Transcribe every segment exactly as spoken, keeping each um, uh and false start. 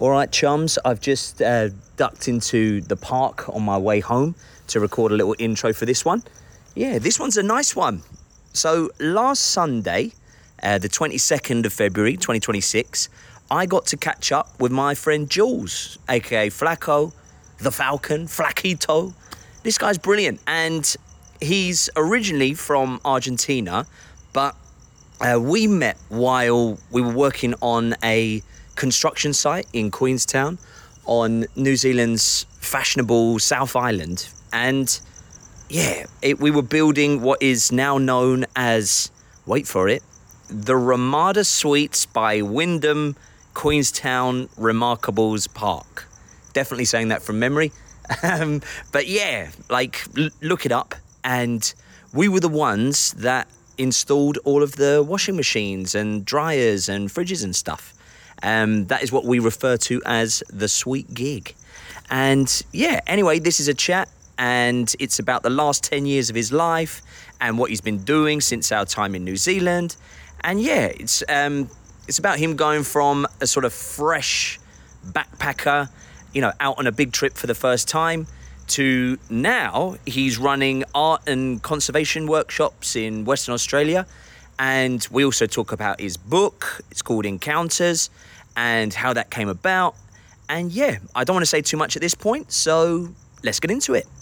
All right, chums, I've just uh, ducked into the park on my way home to record a little intro for this one. Yeah, this one's a nice one. So last Sunday, uh, the twenty-second of February, twenty twenty-six, I got to catch up with my friend Jules, aka Flaco, the Falcon, Flaquito. This guy's brilliant, and he's originally from Argentina, but uh, we met while we were working on a construction site in Queenstown on New Zealand's fashionable South Island. And yeah, it, we were building what is now known as, wait for it, the Ramada Suites by Wyndham Queenstown Remarkables Park. Definitely saying that from memory. Um, but yeah, like, l- look it up. And we were the ones that installed all of the washing machines and dryers and fridges and stuff. Um, that is what we refer to as the sweet gig. And yeah, anyway, this is a chat, and it's about the last ten years of his life and what he's been doing since our time in New Zealand. And yeah, it's um, it's about him going from a sort of fresh backpacker, you know, out on a big trip for the first time, to now he's running art and conservation workshops in Western Australia. And we also talk about his book. It's called Encounters, and how that came about. And yeah, I don't want to say too much at this point, so let's get into it.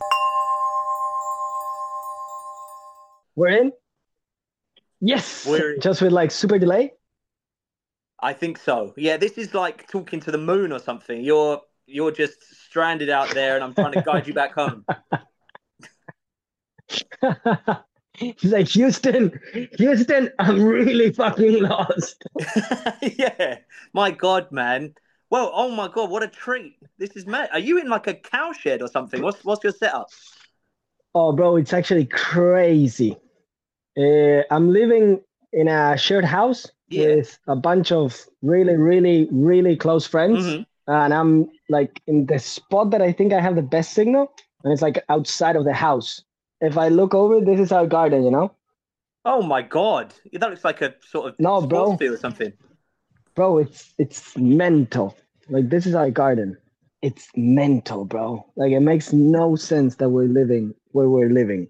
We're in? Yes! We're in. Just with like super delay? I think so. Yeah, this is like talking to the moon or something. You're you're just stranded out there, and I'm trying to guide you back home. He's like, Houston, Houston, I'm really fucking lost. Yeah, my God, man. Well, oh my God, what a treat. This is mad. Are you in like a cow shed or something? What's what's your setup? Oh, bro, it's actually crazy. Uh, I'm living in a shared house Yeah. with a bunch of really, really, really close friends. Mhm. And I'm like in the spot that I think I have the best signal. And it's like outside of the house. If I look over, this is our garden, you know? Oh my God. That looks like a sort of No, sports bro. field or something. Bro, it's it's mental. Like, this is our garden. It's mental, bro. Like, it makes no sense that we're living where we're living.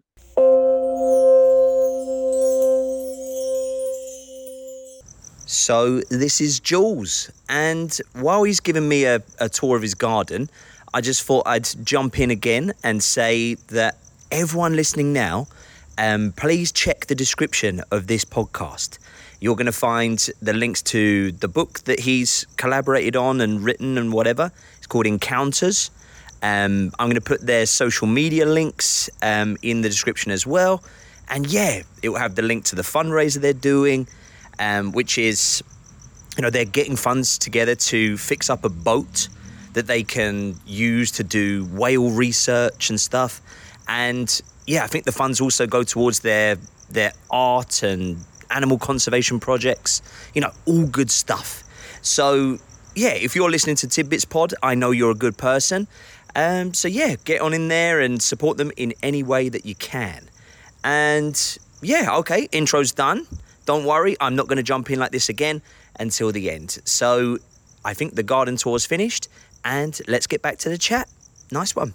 So this is Jules, and while he's giving me a, a tour of his garden, I just thought I'd jump in again and say that everyone listening now, um, please check the description of this podcast. You're going to find the links to the book that he's collaborated on and written and whatever. It's called Encounters. Um, I'm going to put their social media links um, in the description as well. And yeah, it will have the link to the fundraiser they're doing, um, which is, you know, they're getting funds together to fix up a boat that they can use to do whale research and stuff. And yeah, I think the funds also go towards their their art and animal conservation projects, you know, all good stuff. So yeah, if you're listening to Tidbits Pod, I know you're a good person. Um, so yeah, get on in there and support them in any way that you can. And yeah, okay, intro's done. Don't worry, I'm not going to jump in like this again until the end. So I think the garden tour's finished, and let's get back to the chat. Nice one.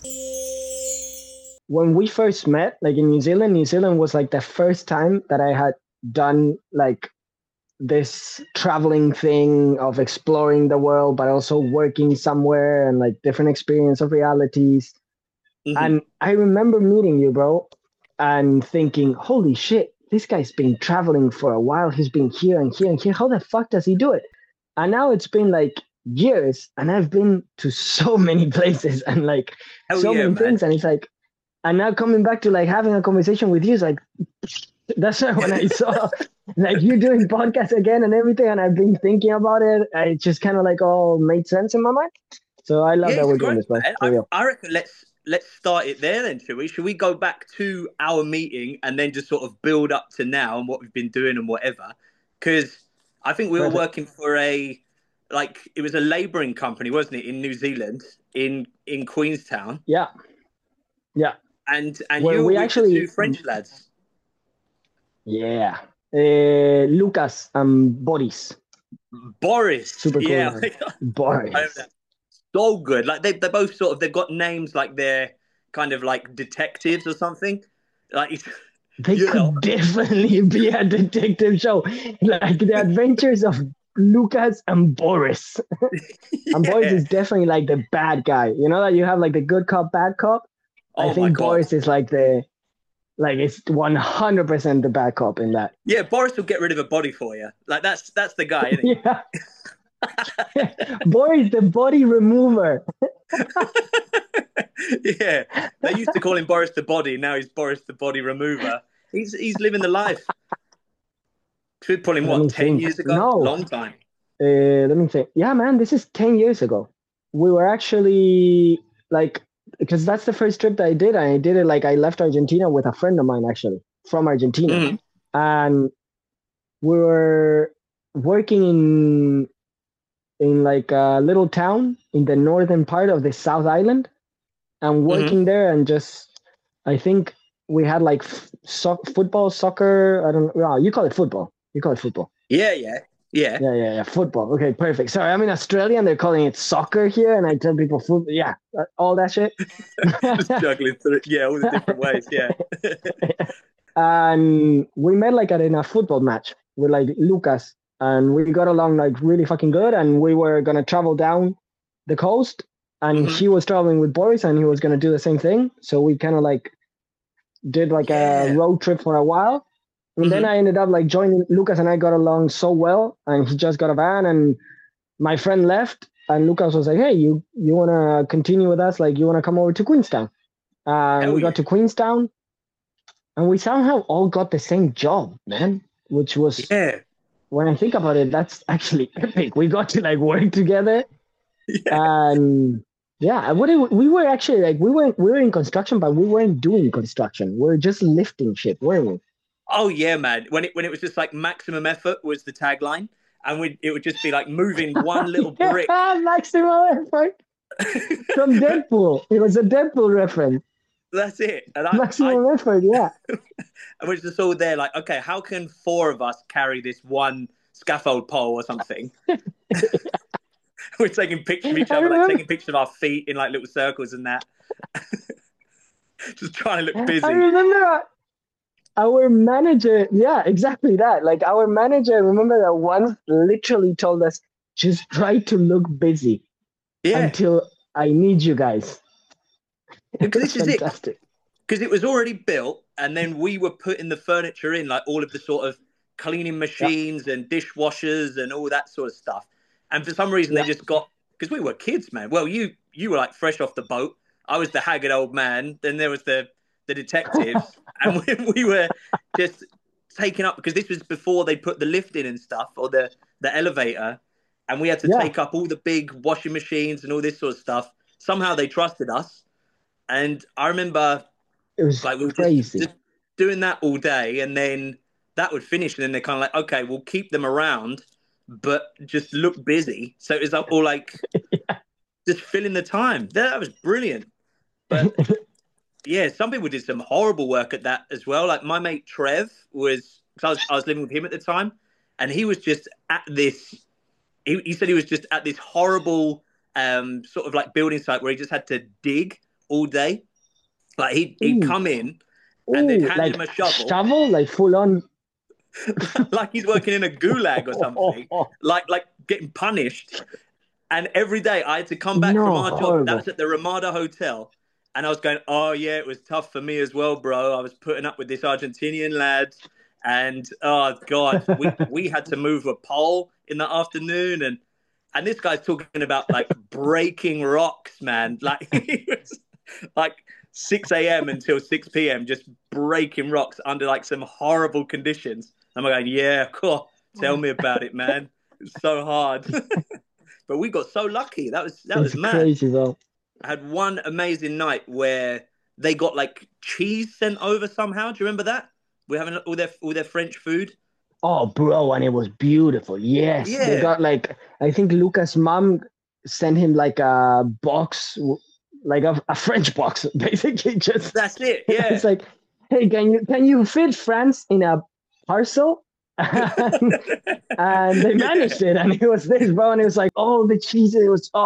When we first met, like in New Zealand, New Zealand was like the first time that I had done like this traveling thing of exploring the world, but also working somewhere and like different experience of realities. Mhm. And I remember meeting you, bro, and thinking, holy shit, this guy's been traveling for a while. He's been here and here and here. How the fuck does he do it? And now it's been like years, and I've been to so many places and like Hell so yeah, many man. things. And it's like, and now coming back to like having a conversation with you is like, that's why when I saw like you doing podcasts again and everything, and I've been thinking about it, it just kind of like all made sense in my mind. So I love Yeah, that it's we're doing great, this, bro. man. For I, real. I reckon let's let's start it there then, shall we? Should we go back to our meeting and then just sort of build up to now and what we've been doing and whatever? Because I think we were Perfect. working for a like it was a labouring company, wasn't it, in New Zealand, in in Queenstown, Yeah. Yeah. and and Where you were we with actually, the two French lads. yeah. Uh, Lucas and Boris. Boris, Super cool yeah, name. I remember Boris. that. so good. Like they they're both sort of they've got names like they're kind of like detectives or something. Like They you know, could definitely be a detective show, like the adventures of Lucas and Boris. And Boris yeah. is definitely like the bad guy. You know that you have like the good cop, bad cop. I Oh my think god. Boris is like the like it's one hundred percent the bad cop in that. Yeah, Boris will get rid of a body for you. Like that's that's the guy, isn't he? Yeah. Boris the body remover. Yeah, they used to call him Boris the Body. Now he's Boris the Body Remover. He's he's living the life. Should put him Let me what ten think. years ago? No. Long time. Uh, let me think. Yeah, man, this is ten years ago. We were actually like, because that's the first trip that I did. And I did it like I left Argentina with a friend of mine, actually, from Argentina. Mhm. And we were working in in like a little town in the northern part of the South Island and working there and just, I think we had like f- so- football, soccer. I don't know. You call it football. You call it football. Yeah, yeah, yeah. Yeah, yeah, yeah. Football. Okay, perfect. Sorry, I'm in Australia and they're calling it soccer here, and I tell people football. Yeah, uh, all that shit. Just juggling through. Yeah, all the different ways. Yeah. And we met like at in a football match with like Lucas, and we got along like really fucking good. And we were gonna travel down the coast, and Mhm. he was traveling with Boris, and he was gonna do the same thing. So we kind of like did like Yeah. a road trip for a while. And then Mhm. I ended up like joining Lucas, and I got along so well. And he just got a van, and my friend left, and Lucas was like, "Hey, you you wanna continue with us? Like, you wanna come over to Queenstown?" And Hell we yeah. got to Queenstown, and we somehow all got the same job, man. Which was, Yeah. when I think about it, that's actually epic. We got to like work together, Yeah. and yeah, what it, we were actually like we weren't we were in construction, but we weren't doing construction. We were just lifting shit, weren't we? Oh yeah, man. When it when it was just like maximum effort was the tagline, and we it would just be like moving one little brick. Maximum effort from Deadpool. It was a Deadpool reference. That's it. And I, Maximum I effort, yeah. and we're just all there like, okay, how can four of us carry this one scaffold pole or something? We're taking pictures of each I other, like remember- taking pictures of our feet in like little circles and that. Just trying to look I busy. remember our, our manager, yeah, exactly that. Like our manager, I remember that once literally told us, just try to look busy Yeah, until I need you guys. because It's this is it. fantastic. Because it was already built, and then we were putting the furniture in, like all of the sort of cleaning machines and dishwashers and all that sort of stuff. And for some reason, Yeah. they just got, because we were kids, man. Well, you you were like fresh off the boat. I was the haggard old man. Then there was the the detectives, and we, we were just taken up because this was before they put the lift in and stuff, or the the elevator, and we had to Yeah. take up all the big washing machines and all this sort of stuff. Somehow they trusted us, and I remember It was like we were crazy. just, just doing that all day, and then that would finish, and then they're kind of like, okay, we'll keep them around, but just look busy. So it was all like Yeah. just filling the time. That was brilliant. But yeah, some people did some horrible work at that as well. Like my mate Trev was, because I was, I was living with him at the time, and he was just at this. He, he said he was just at this horrible um, sort of like building site where he just had to dig all day. Like he'd, he'd Ooh. come in and they'd Ooh, hand like him a shovel, shovel, like full on. like he's working in a gulag or something, like like getting punished. And every day I had to come back No, from our job. horrible. That was at the Ramada Hotel. And I was going, oh, yeah, it was tough for me as well, bro. I was putting up with this Argentinian lad. And, oh, God, we, we had to move a pole in the afternoon. And and this guy's talking about, like, breaking rocks, man. Like, he was, like, six a.m. until six p.m. just breaking rocks under, like, some horrible conditions. I'm going, yeah, cool. Tell me about it, man. It's so hard. But we got so lucky. That was that It's was mad. crazy though. I had one amazing night where they got like cheese sent over somehow. Do you remember that? We're having all their all their French food. Oh, bro, and it was beautiful. Yes, they Yeah. got like, I think Lucas' mom sent him like a box, like a, a French box, basically. Just That's it. Yeah. it's like, hey, can you can you fit France in a parcel? And, and they managed it, and it was this, bro, and it was like, oh, the cheese, it was, oh,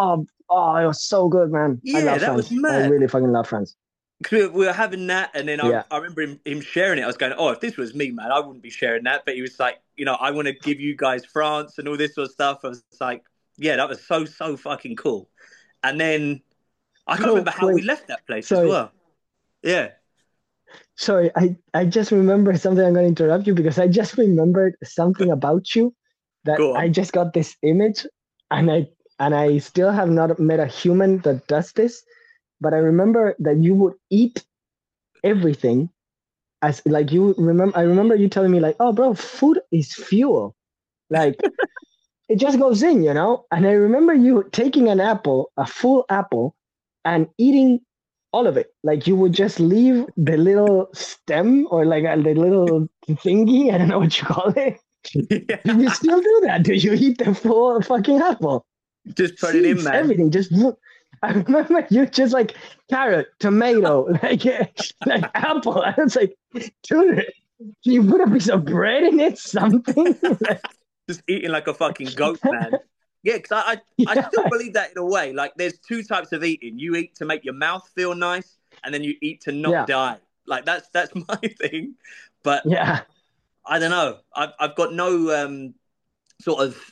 Oh, it was so good, man. I Yeah, love that was France. I mad. really fucking love France. 'Cause we were, we were having that, and then I, Yeah. I remember him, him sharing it. I was going, "Oh, if this was me, man, I wouldn't be sharing that." But he was like, "You know, I want to give you guys France and all this sort of stuff." I was like, "Yeah, that was so so fucking cool." And then I can't Bro, remember how we wait. left that place as Sorry. well. Yeah, Sorry. I, I just remembered something. I'm going to interrupt you because I just remembered something about you that go I on. just got this image, and I and I still have not met a human that does this. But I remember that you would eat everything as like you remember. I remember you telling me like, "Oh, bro, food is fuel." Like it just goes in, you know? And I remember you taking an apple, a full apple, and eating all of it. Like you would just leave the little stem or like a, the little thingy. I don't know what you call it. Do you still do that? Do you eat the full fucking apple? Just put it in, Seeds, man. everything. Just I remember you just like carrot, tomato, like like apple. I was like, dude, can you put a piece of bread in it? Something? Like, Just eating like a fucking goat, man. Yeah, because I, I I yeah. still believe that in a way. Like, there's two types of eating. You eat to make your mouth feel nice, and then you eat to not Yeah. die. Like that's that's my thing. But Yeah. I don't know. I've I've got no um sort of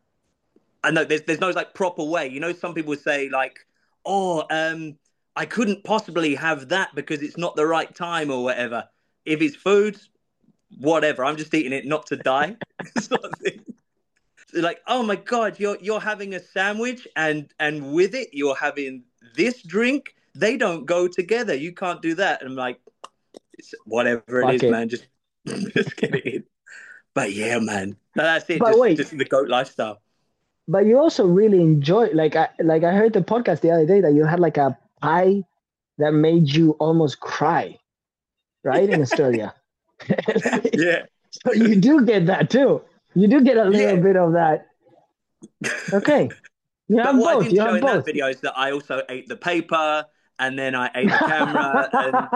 I know there's there's no like proper way. You know, some people say like, oh, um, I couldn't possibly have that because it's not the right time or whatever. If it's food, whatever. I'm just eating it not to die. Sort of thing. Like, oh my god, you're you're having a sandwich and and with it you're having this drink. They don't go together. You can't do that. And I'm like, it's whatever it Fuck is, it. man. Just just get it in. But yeah, man. That's it. But Just wait, just the goat lifestyle. but you also really enjoy like I like I heard the podcast the other day that you had like a pie that made you almost cry, right? In Australia. Like, Yeah. so you do get that too. You do get a little Yeah. bit of that. Okay. You But have what I both. didn't You show have in that both. video is that I also ate the paper and then I ate the camera and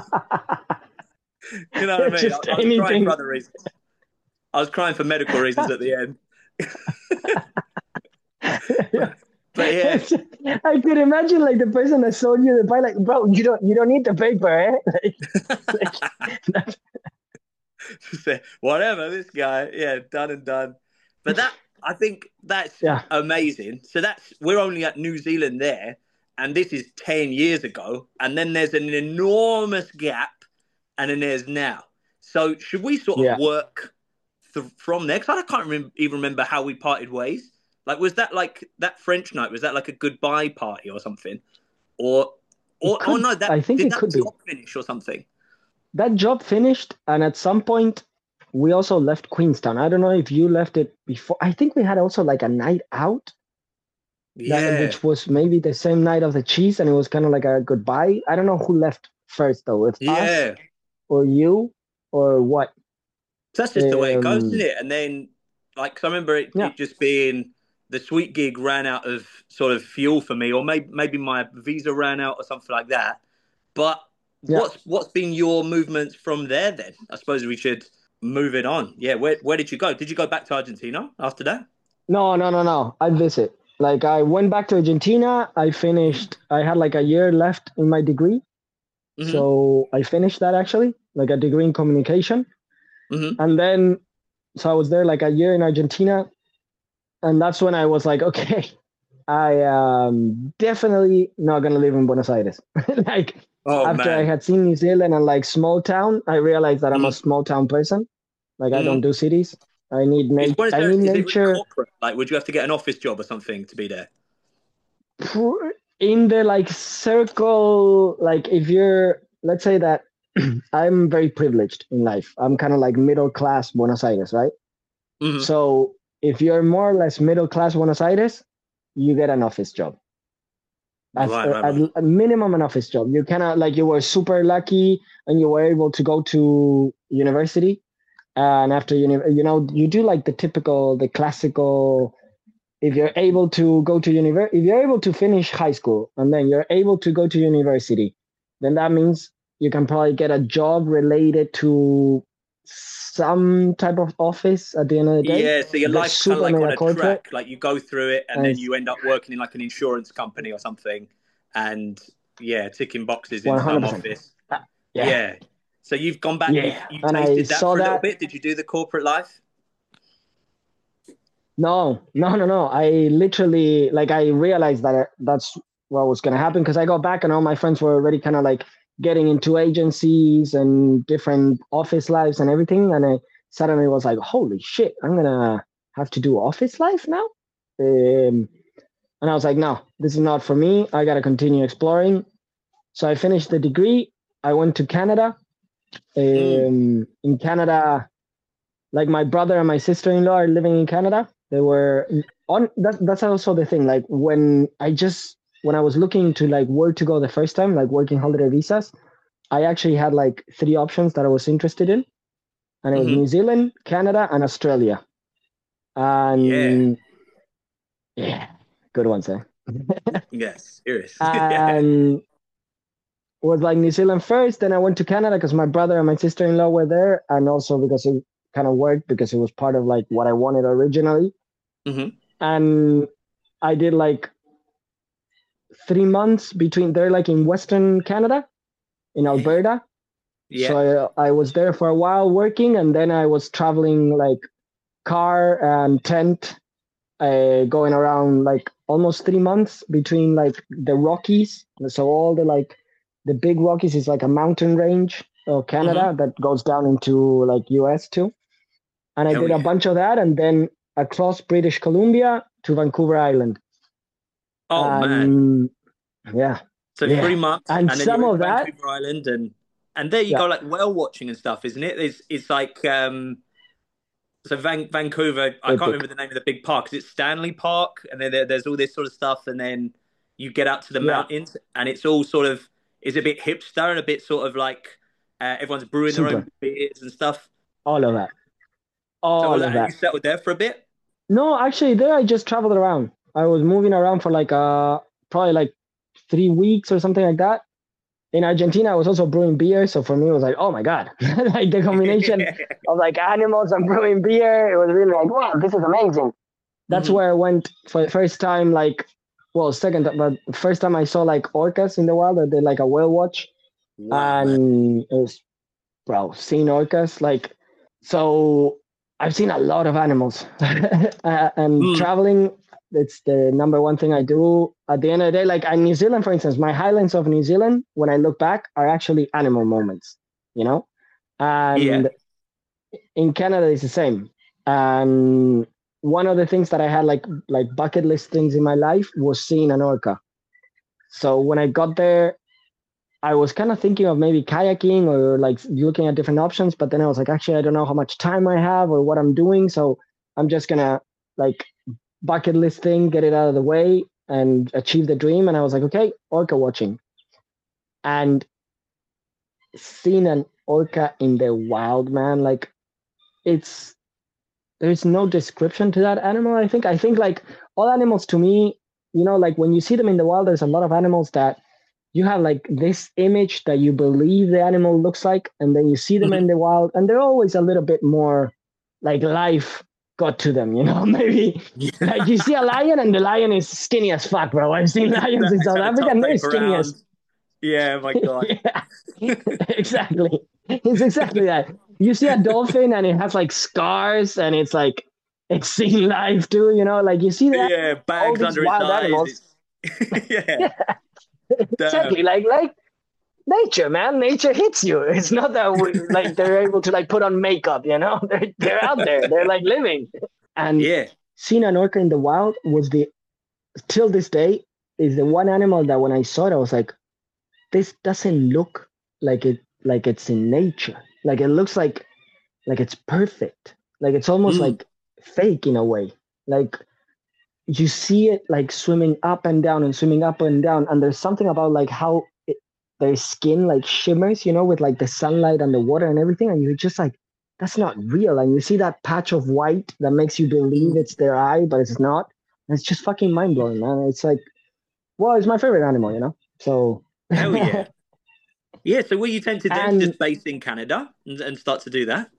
you know what I mean? I, Just I was crying for anything. other reasons. I was crying for medical reasons at the end. Yeah. But yeah, I could imagine like the person that sold you the pie, like, bro, you don't you don't need the paper, eh? Like, like, say, whatever, this guy, yeah, done and done. But that, I think that's yeah. amazing. So that's, we're only at New Zealand there, and this is ten years ago. And then there's an enormous gap, and then there's now. So should we sort of Yeah. work th- from there? Because I can't remember, even remember how we parted ways. Like, was that like that French night? Was that like a goodbye party or something? Or, or, Could, or no, that I think did it that could be. job finish or something? That job finished, and at some point we also left Queenstown. I don't know if you left it before. I think we had also like a night out, that, Yeah. which was maybe the same night of the cheese, and it was kind of like a goodbye. I don't know who left first though, if Yeah. us or you or what. So that's just the way it goes, Um, isn't it? And then, like, 'cause I remember it, yeah, it just being the sweet gig ran out of sort of fuel for me, or maybe maybe my visa ran out or something like that. But yeah. what's what's been your movements from there then? I suppose we should move it on. Yeah, where where did you go? Did you go back to Argentina after that? No, no, no, no. I visit. Like I went back to Argentina. I finished. I had like a year left in my degree, Mm-hmm. so I finished that actually, like a degree in communication. Mm-hmm. And then, so I was there like a year in Argentina, and that's when I was like, okay, I am definitely not gonna live in Buenos Aires. Like Oh after I man. had seen New Zealand and like small town, I realized that I'm a Mhm. small town person. Like I don't Mhm. do cities. I need Is nature. Buenos I Aires, need is it really nature corporate? Like, would you have to get an office job or something to be there? pr- in the like circle. Like if you're, let's say that I'm very privileged in life. I'm kind of like middle class Buenos Aires, right? Mm-hmm. So if you're more or less middle class Buenos Aires, you get an office job. As Right, right, a, right. a minimum an office job. You cannot like you were super lucky and you were able to go to university. And after uni, you know, you do like the typical, the classical. If you're able to go to university, if you're able to finish high school and then you're able to go to university, then that means you can probably get a job related to some type of office at the end of the day. Yeah, so your The life's kind of super like on mega a corporate. track. Like you go through it, and And then you end up working in like an insurance company or something, and yeah, ticking boxes in some one hundred percent. office. Uh, yeah, Yeah. So you've gone back. You've yeah. you And I tasted that saw for a little that. bit. Did you do the corporate life? No, no, no, no. I literally, like, I realized that that's what was going to happen because I got back and all my friends were already kind of like getting into agencies and different office lives and everything. And I suddenly was like, holy shit, I'm going to have to do office life now. Um, and I was like, no, this is not for me. I got to continue exploring. So I finished the degree. I went to Canada. Um, Mm. In Canada, like my brother and my sister-in-law are living in Canada. They were on that, that's also the thing. Like when I just when I was looking to like where to go the first time, like working holiday visas, I actually had like three options that I was interested in. And it was Hmm. New Zealand, Canada, and Australia. Yeah. And yeah, good ones, eh? Yes. Serious. Yeah. And was like New Zealand first, then I went to Canada because my brother and my sister-in-law were there, and also because it kind of worked because it was part of like what I wanted originally. Hmm. And I did like three months between there, like in Western Canada, in Yeah. Alberta. Yeah. So I, I was there for a while working, and then I was traveling like car and tent, uh, going around like almost three months between like the Rockies. So all the like the big Rockies is like a mountain range of Hmm. Canada that goes down into like U S too. And I Hell did a yeah. bunch of that, and then across British Columbia to Vancouver Island. Oh man. And yeah, So three yeah. months, And and then you're some in of that, Vancouver Island, and and there you yeah, go, like whale watching and stuff, isn't it? It's it's like um, so Van, Vancouver. I can't epic. remember the name of the big park. Is it Stanley Park? And then there, there's all this sort of stuff, and then you get out to the Yeah, mountains, and it's all sort of is a bit hipster and a bit sort of like uh, everyone's brewing their super. own beers and stuff. All of that. So All of and you that. settled there for a bit. No, actually, there I just traveled around. I was moving around for like uh probably like three weeks or something like that. In Argentina, I was also brewing beer, so for me, it was like, oh my god, like the combination of like animals and brewing beer. It was really like, wow, this is amazing. That's Hmm. where I went for the first time. Like, well, second, but first time I saw like orcas in the wild. I did like a whale watch, Wow, man. and it was, bro, seeing orcas like, so I've seen a lot of animals. Uh, and Mm. traveling, it's the number one thing I do at the end of the day. Like in New Zealand, for instance, my highlights of New Zealand when I look back are actually animal moments, you know. Yeah. And in Canada it's the same. And one of the things that I had like like bucket list things in my life was seeing an orca. So when I got there, I was kind of thinking of maybe kayaking or like looking at different options, but then I was like, actually, I don't know how much time I have or what I'm doing, so I'm just gonna like bucket list thing, get it out of the way, and achieve the dream. And I was like, okay, orca watching, and seeing an orca in the wild, man, like it's there's no description to that animal. I think I think like all animals to me, you know, like when you see them in the wild, there's a lot of animals that you have like this image that you believe the animal looks like, and then you see them in Mhm. the wild, and they're always a little bit more like life got to them, you know. Maybe like you see a lion, and the lion is skinny as fuck, bro. I've seen lions in It's South had a Africa, tough and they're day skinny around. as Yeah, my God. yeah, exactly. It's exactly that. You see a dolphin, and it has like scars, and it's like it's seen life too, you know. Like you see that Yeah, all bags these under its wild eyes. animals. It's yeah, Yeah, damn. exactly. Like like nature, man. Nature hits you. It's not that we, like they're able to like put on makeup, you know. They're they're out there. They're like living. And Yeah. seeing an orca in the wild was the till this day is the one animal that when I saw it, I was like, this doesn't look like it like it's in nature. Like it looks like like it's perfect. Like it's almost Mm. like fake in a way. Like you see it like swimming up and down and swimming up and down, and there's something about like how it, their skin like shimmers, you know, with like the sunlight and the water and everything, and you're just like, that's not real. And you see that patch of white that makes you believe Mm. it's their eye, but it's not. And it's just fucking mind blowing, man. It's like, well, it's my favorite animal, you know. So, Hell yeah. Yeah. So were you tempted then to and just base in Canada and, and start to do that?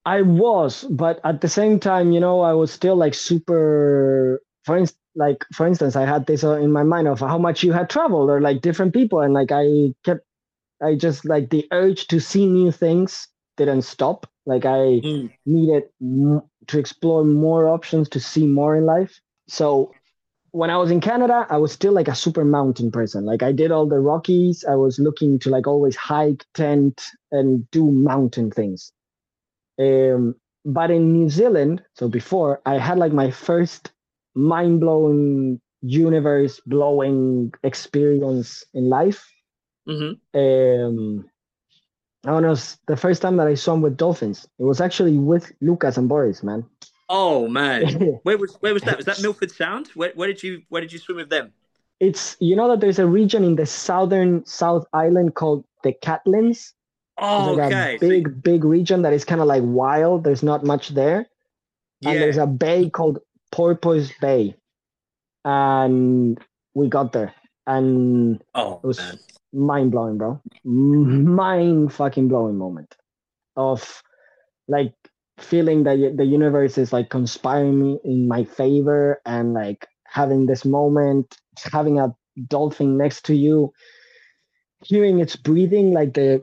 I was, but at the same time, you know, I was still like super. For instance, like for instance, I had this uh, in my mind of how much you had traveled or like different people, and like I kept, I just like the urge to see new things didn't stop. Like I Mm. needed m- to explore more options to see more in life. So when I was in Canada, I was still like a super mountain person. Like I did all the Rockies. I was looking to like always hike, tent, and do mountain things. Um, but in New Zealand, so before I had like my first mind blowing, universe blowing experience in life. Hmm. Um, I don't know, it's the first time that I swam with dolphins. It was actually with Lucas and Boris, man. Oh man, where was where was that? Was that Milford Sound? Where where did you where did you swim with them? It's, you know that there's a region in the southern South Island called the Catlins. It's Oh, like a okay. So big, big region that is kind of like wild. There's not much there. And there's yeah. a bay called Porpoise Bay. And we got there. And Oh it was man. mind blowing, bro. Mind fucking blowing moment of like feeling that y- the universe is like conspiring me in my favor and like having this moment, having a dolphin next to you, hearing its breathing, like the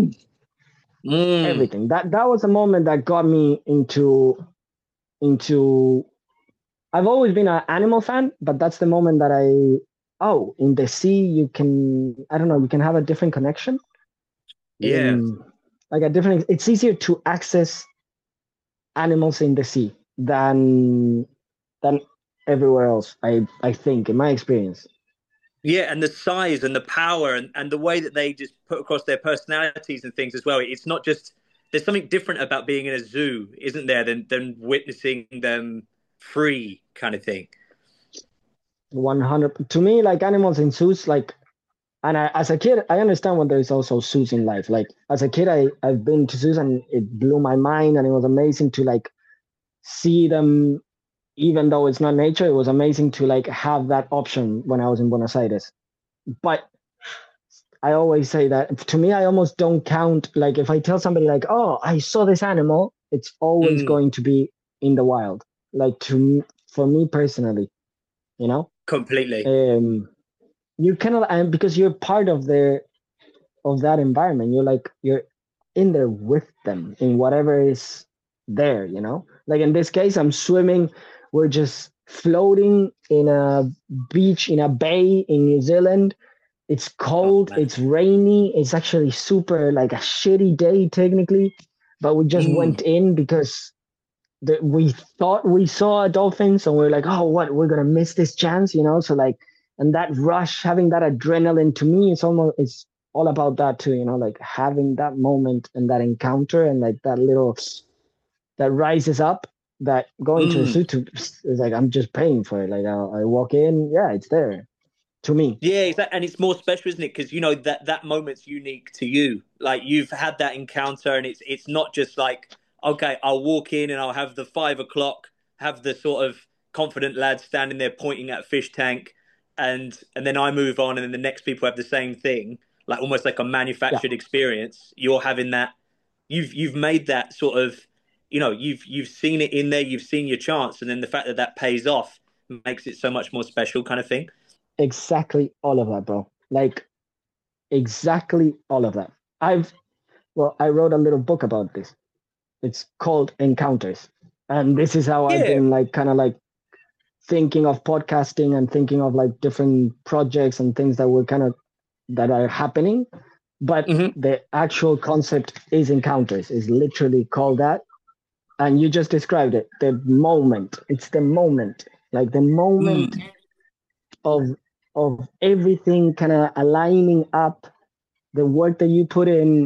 Mm. everything. That that was a moment that got me into into. I've always been an animal fan, but that's the moment that I oh in the sea you can, I don't know, you can have a different connection Yeah. in like a different. It's easier to access animals in the sea than than everywhere else. I I think in my experience. Yeah, and the size and the power and, and the way that they just put across their personalities and things as well. It's not just there's something different about being in a zoo, isn't there, than than witnessing them free kind of thing. one hundred to me, like animals in zoos, like, and I, as a kid I understand when there's also zoos in life. Like as a kid I I've been to zoos and it blew my mind and it was amazing to like see them. Even though it's not nature, it was amazing to like have that option when I was in Buenos Aires. But I always say that to me, I almost don't count. Like if I tell somebody like, "Oh, I saw this animal," it's always Mm, going to be in the wild. Like to me, for me personally, you know, completely. um, you cannot, and because you're part of the of that environment, you're like you're in there with them in whatever is there. You know, like in this case, I'm swimming. We're just floating in a beach in a bay in New Zealand. It's Oh cold, man. it's rainy, it's actually super like a shitty day technically, but we just Mm. went in because the, we thought we saw a dolphin, so we're like, oh, what, we're gonna miss this chance, you know? So like, and that rush, having that adrenaline to me, it's almost it's all about that too, you know, like having that moment and that encounter and like that little that rises up. That going to a Mm. suit to is like I'm just paying for it. Like I, I walk in, yeah, it's there to me. Yeah, exactly. And it's more special, isn't it? Because you know that that moment's unique to you. Like you've had that encounter, and it's it's not just like okay, I'll walk in and I'll have the five o'clock, have the sort of confident lad standing there pointing at a fish tank, and and then I move on, and then the next people have the same thing, like almost like a Yeah. manufactured experience. You're having that. You've you've made that sort of, you know, you've you've seen it in there. You've seen your chance, and then the fact that that pays off makes it so much more special, kind of thing. Exactly all of that, bro. Like exactly all of that. I've well, I wrote a little book about this. It's called Encounters. And this is how I've Yeah. been like kind of like thinking of podcasting and thinking of like different projects and things that were kind of that are happening. But Hmm. the actual concept is encounters, is literally called that. And you just described it. The moment. It's the moment. Like the moment Mm. of of everything kind of aligning up, the work that you put in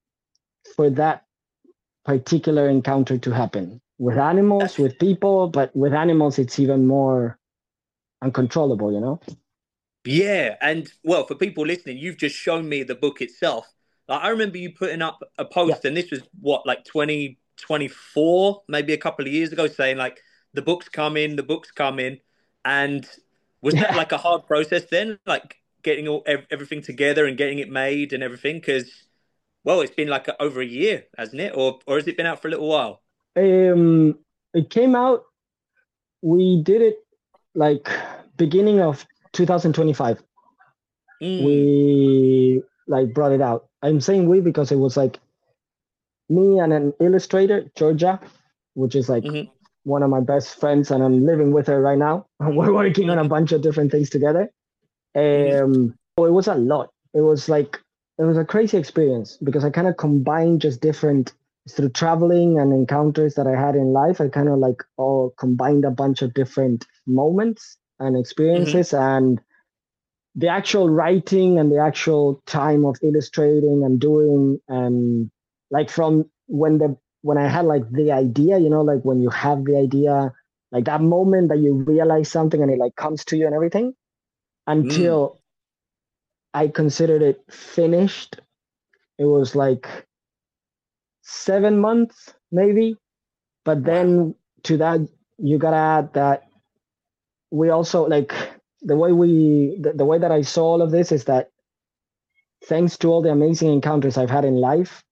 for that particular encounter to happen with animals, That's with people, but with animals, it's even more uncontrollable, you know? yeah, and well, for people listening, you've just shown me the book itself. Like, I remember you putting up a Yeah. post, and this was what, like twenty twenty-four, maybe a couple of years ago, saying like the book's coming, the book's coming, and was that Yeah. like a hard process then, like getting all ev- everything together and getting it made and everything? Because Well, it's been like a, over a year, hasn't it? Or or has it been out for a little while? Um, it came out. We did it like beginning of two thousand twenty-five. Mm. We like brought it out. I'm saying we because it was like me and an illustrator, Georgia, which is like Hmm. one of my best friends, and I'm living with her right now. We're working on a Hmm. bunch of different things together. Hmm. Um, so it was a lot. It was like it was a crazy experience because I kind of combined just different through traveling and encounters that I had in life. I kind of like all combined a bunch of different moments and Hmm. experiences, and the actual writing and the actual time of illustrating and doing, and like from when the when I had like the idea, you know, like when you have the idea, like that moment that you realize something and it like comes to you and everything, Mm. until I considered it finished. It was like seven months, maybe. But Wow. then to that, you gotta add that we also like the way we, the, the way that I saw all of this is that thanks to all the amazing encounters I've had in life,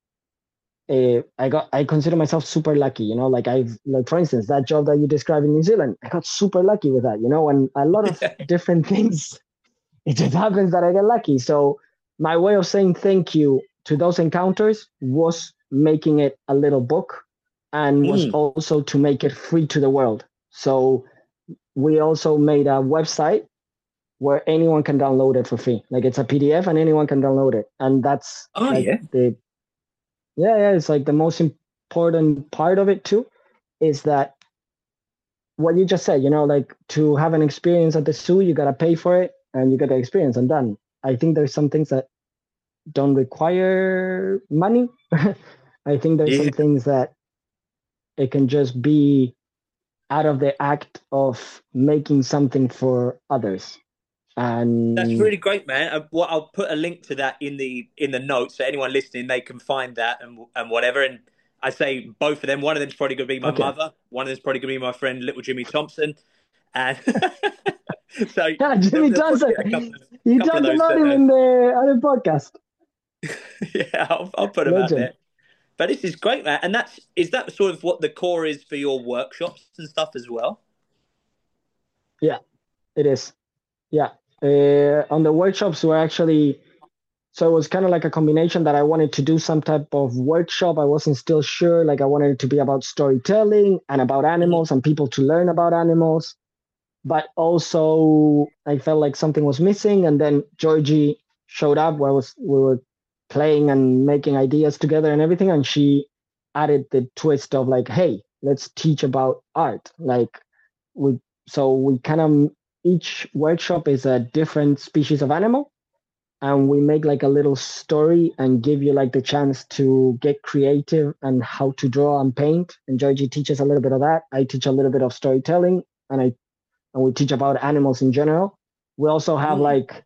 uh, I got, I consider myself super lucky, you know, like I've, like for instance, that job that you described in New Zealand, I got super lucky with that, you know, and a lot of different things. It just happens that I get lucky. So my way of saying thank you to those encounters was making it a little book, and was Mm. also to make it free to the world. So we also made a website where anyone can download it for free. Like it's a P D F and anyone can download it. And that's Oh like yeah. the, yeah, yeah, it's like the most important part of it too, is that what you just said, you know, like to have an experience at the zoo, you got to pay for it and you get the experience and done. I think there's some things that don't require money. I think there's Yeah. some things that it can just be out of the act of making something for others. That's And really great, man. Uh, Well, I'll put a link to that in the in the notes so anyone listening they can find that and and whatever. And I say both of them. One of them's probably going to be my okay. mother. One of them's probably going to be my friend, little Jimmy Thompson. And so Yeah, there, Jimmy there'll probably Johnson. be a couple of You couple of talked those about that. him Uh, in the other podcast. yeah, I'll, I'll put them out Legend. there. But this is great, man. And that's is that sort of what the core is for your workshops and stuff as well. Yeah, it is. Yeah. Uh, on the workshops, we're actually, so it was kind of like a combination that I wanted to do some type of workshop. I wasn't still sure. Like I wanted it to be about storytelling and about Hmm. animals and people to learn about animals. But also I felt like something was missing. And then Georgie showed up where was we were playing and making ideas together and everything. And she added the twist of like, hey, let's teach about art. Like we, so we kind of, each workshop is a different species of animal, and we make like a little story and give you like the chance to get creative and how to draw and paint. And Georgie teaches a little bit of that. I teach a little bit of storytelling, and I and we teach about animals in general. We also have Mm. like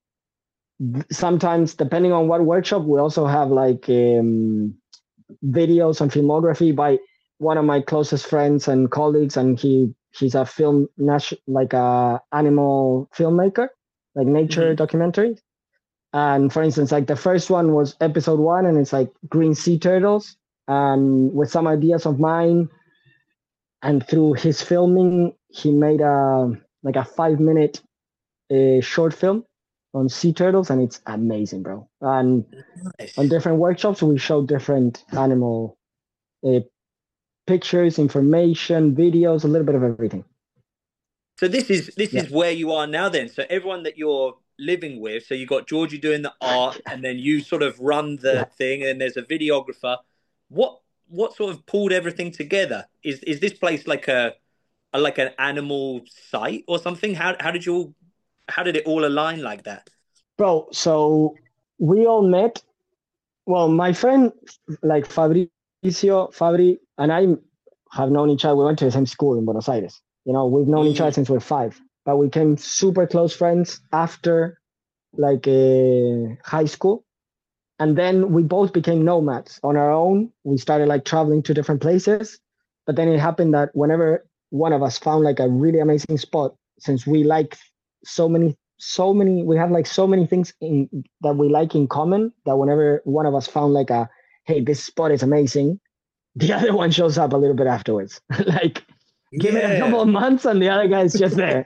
sometimes depending on what workshop, we also have like um, videos and filmography by one of my closest friends and colleagues, and he he's a film like a animal filmmaker, like nature Hmm. documentary. And for instance, like the first one was episode one, and it's like green sea turtles, and with some ideas of mine, and through his filming, he made a like a five minute uh, short film on sea turtles, and it's amazing, bro. And on Nice. different workshops, we show different animal uh, pictures, information, videos, a little bit of everything. So this is this Yeah, is where you are now then. So everyone that you're living with, so you got Georgie doing the art and then you sort of run yeah. the thing and there's a videographer. What what sort of pulled everything together? Is is this place like a, a like an animal site or something? How how did you all how did it all align like that? Bro, so we all met. Well, my friend, like Fabricio, Fabri, and I have known each other. We went to the same school in Buenos Aires. You know, we've known each other Mm, since we we're five, but we became super close friends after like uh, high school. And then we both became nomads on our own. We started like traveling to different places. But then it happened that whenever one of us found like a really amazing spot, since we like so many so many, we have like so many things in that we like in common that whenever one of us found like a, hey, this spot is amazing, the other one shows up a little bit afterwards. Like, give it a couple Yeah. of months and the other guy's just there.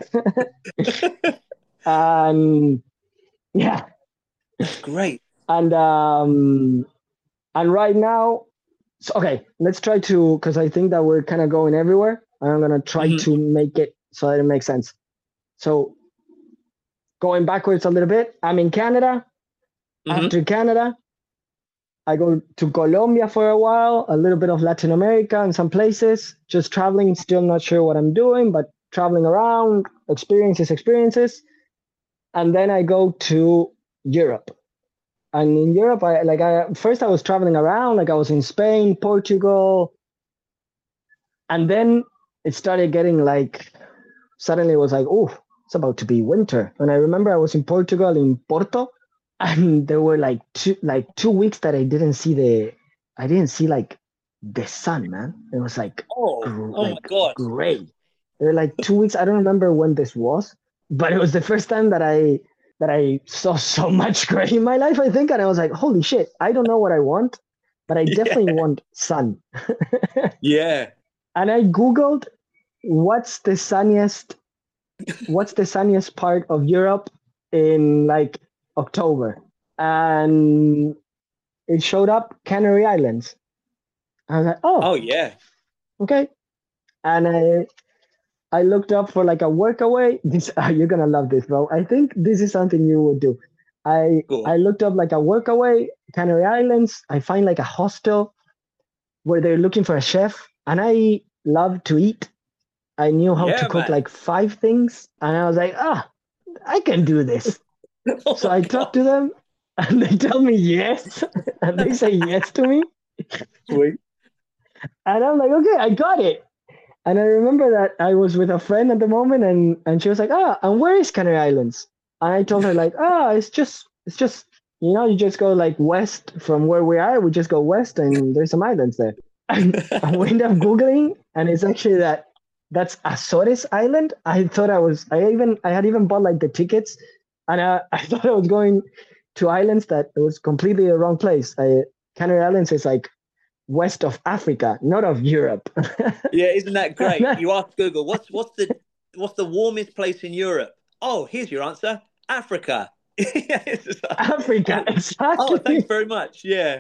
And yeah, That's great. and um, and right now, so, okay, let's try to, because I think that we're kind of going everywhere. And I'm gonna try Mhm. to make it so that it makes sense. So going backwards a little bit, I'm in Canada. Mhm. After Canada, I go to Colombia for a while, a little bit of Latin America and some places, just traveling, still not sure what I'm doing, but traveling around, experiences, experiences. And then I go to Europe. And in Europe, I like I first I was traveling around, like I was in Spain, Portugal, and then it started getting like suddenly it was like, oh, it's about to be winter. And I remember I was in Portugal in Porto, and there were like two like two weeks that I didn't see the I didn't see like the sun, man. It was like Oh, gr- oh my like God. gray. There were like two weeks. I don't remember when this was, but it was the first time that I that I saw so much gray in my life, I think, and I was like, holy shit! I don't know what I want, but I Yeah. definitely want sun. Yeah. And I googled what's the sunniest what's the sunniest part of Europe in like October, and it showed up Canary Islands. I was like, oh, Oh yeah. okay. And I I looked up for like a workaway. This you're gonna love this, bro. I think this is something you would do. I Go on. I looked up like a workaway, Canary Islands. I find like a hostel where they're looking for a chef, and I love to eat. I knew how Yeah, to cook man. like five things, and I was like, ah, I can do this. Oh So my I God. talk to them, and they tell me yes, and they say yes to me, Sweet. and I'm like, okay, I got it. And I remember that I was with a friend at the moment, and and she was like, ah, and where is Canary Islands? And I told her like, ah, it's just it's just you know, you just go like west from where we are. We just go west, and there's some islands there. And, and we end up googling, and it's actually that that's Azores Island. I thought I was I even I had even bought like the tickets, and I, I thought I was going to islands that it was completely the wrong place. I, Canary Islands is like west of Africa, not of Europe. Yeah, isn't that great? You ask Google, what's what's the what's the warmest place in Europe? Oh, here's your answer: Africa. Yeah, it's just like, Africa, oh, exactly. oh, thanks very much. Yeah,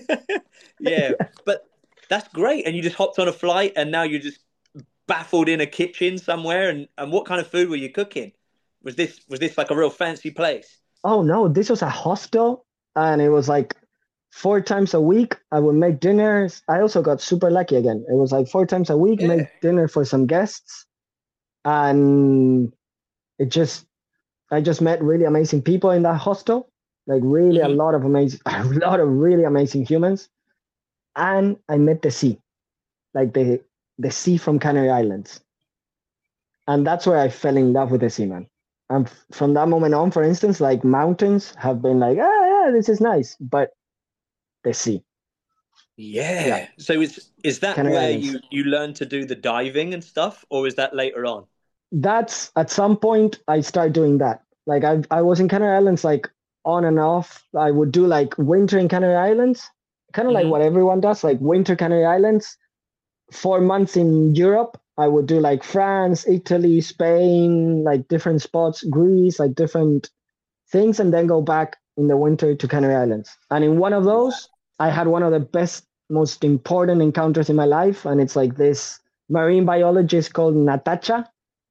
yeah. But that's great. And you just hopped on a flight, and now you're just baffled in a kitchen somewhere. And and what kind of food were you cooking? Was this was this like a real fancy place? Oh no, this was a hostel, and it was like four times a week. I would make dinners. I also got super lucky again. It was like four times a week, Yeah. make dinner for some guests, and it just I just met really amazing people in that hostel. Like really a Mhm. lot of amazing, a lot of really amazing humans, and I met the sea, like the the sea from Canary Islands, and that's where I fell in love with the sea, man. And f- from that moment on, for instance, like mountains have been like, ah, yeah, this is nice, but the sea, Yeah. yeah, So is is that Canary where Islands. you you learn to do the diving and stuff, or is that later on? That's at some point I start doing that. Like I I was in Canary Islands like on and off. I would do like winter in Canary Islands, kind of like Mhm. what everyone does, like winter Canary Islands. Four months in Europe, I would do like France, Italy, Spain, like different spots, Greece, like different things, and then go back in the winter to Canary Islands. And in one of Wow. those, I had one of the best, most important encounters in my life. And it's like this marine biologist called Natasha,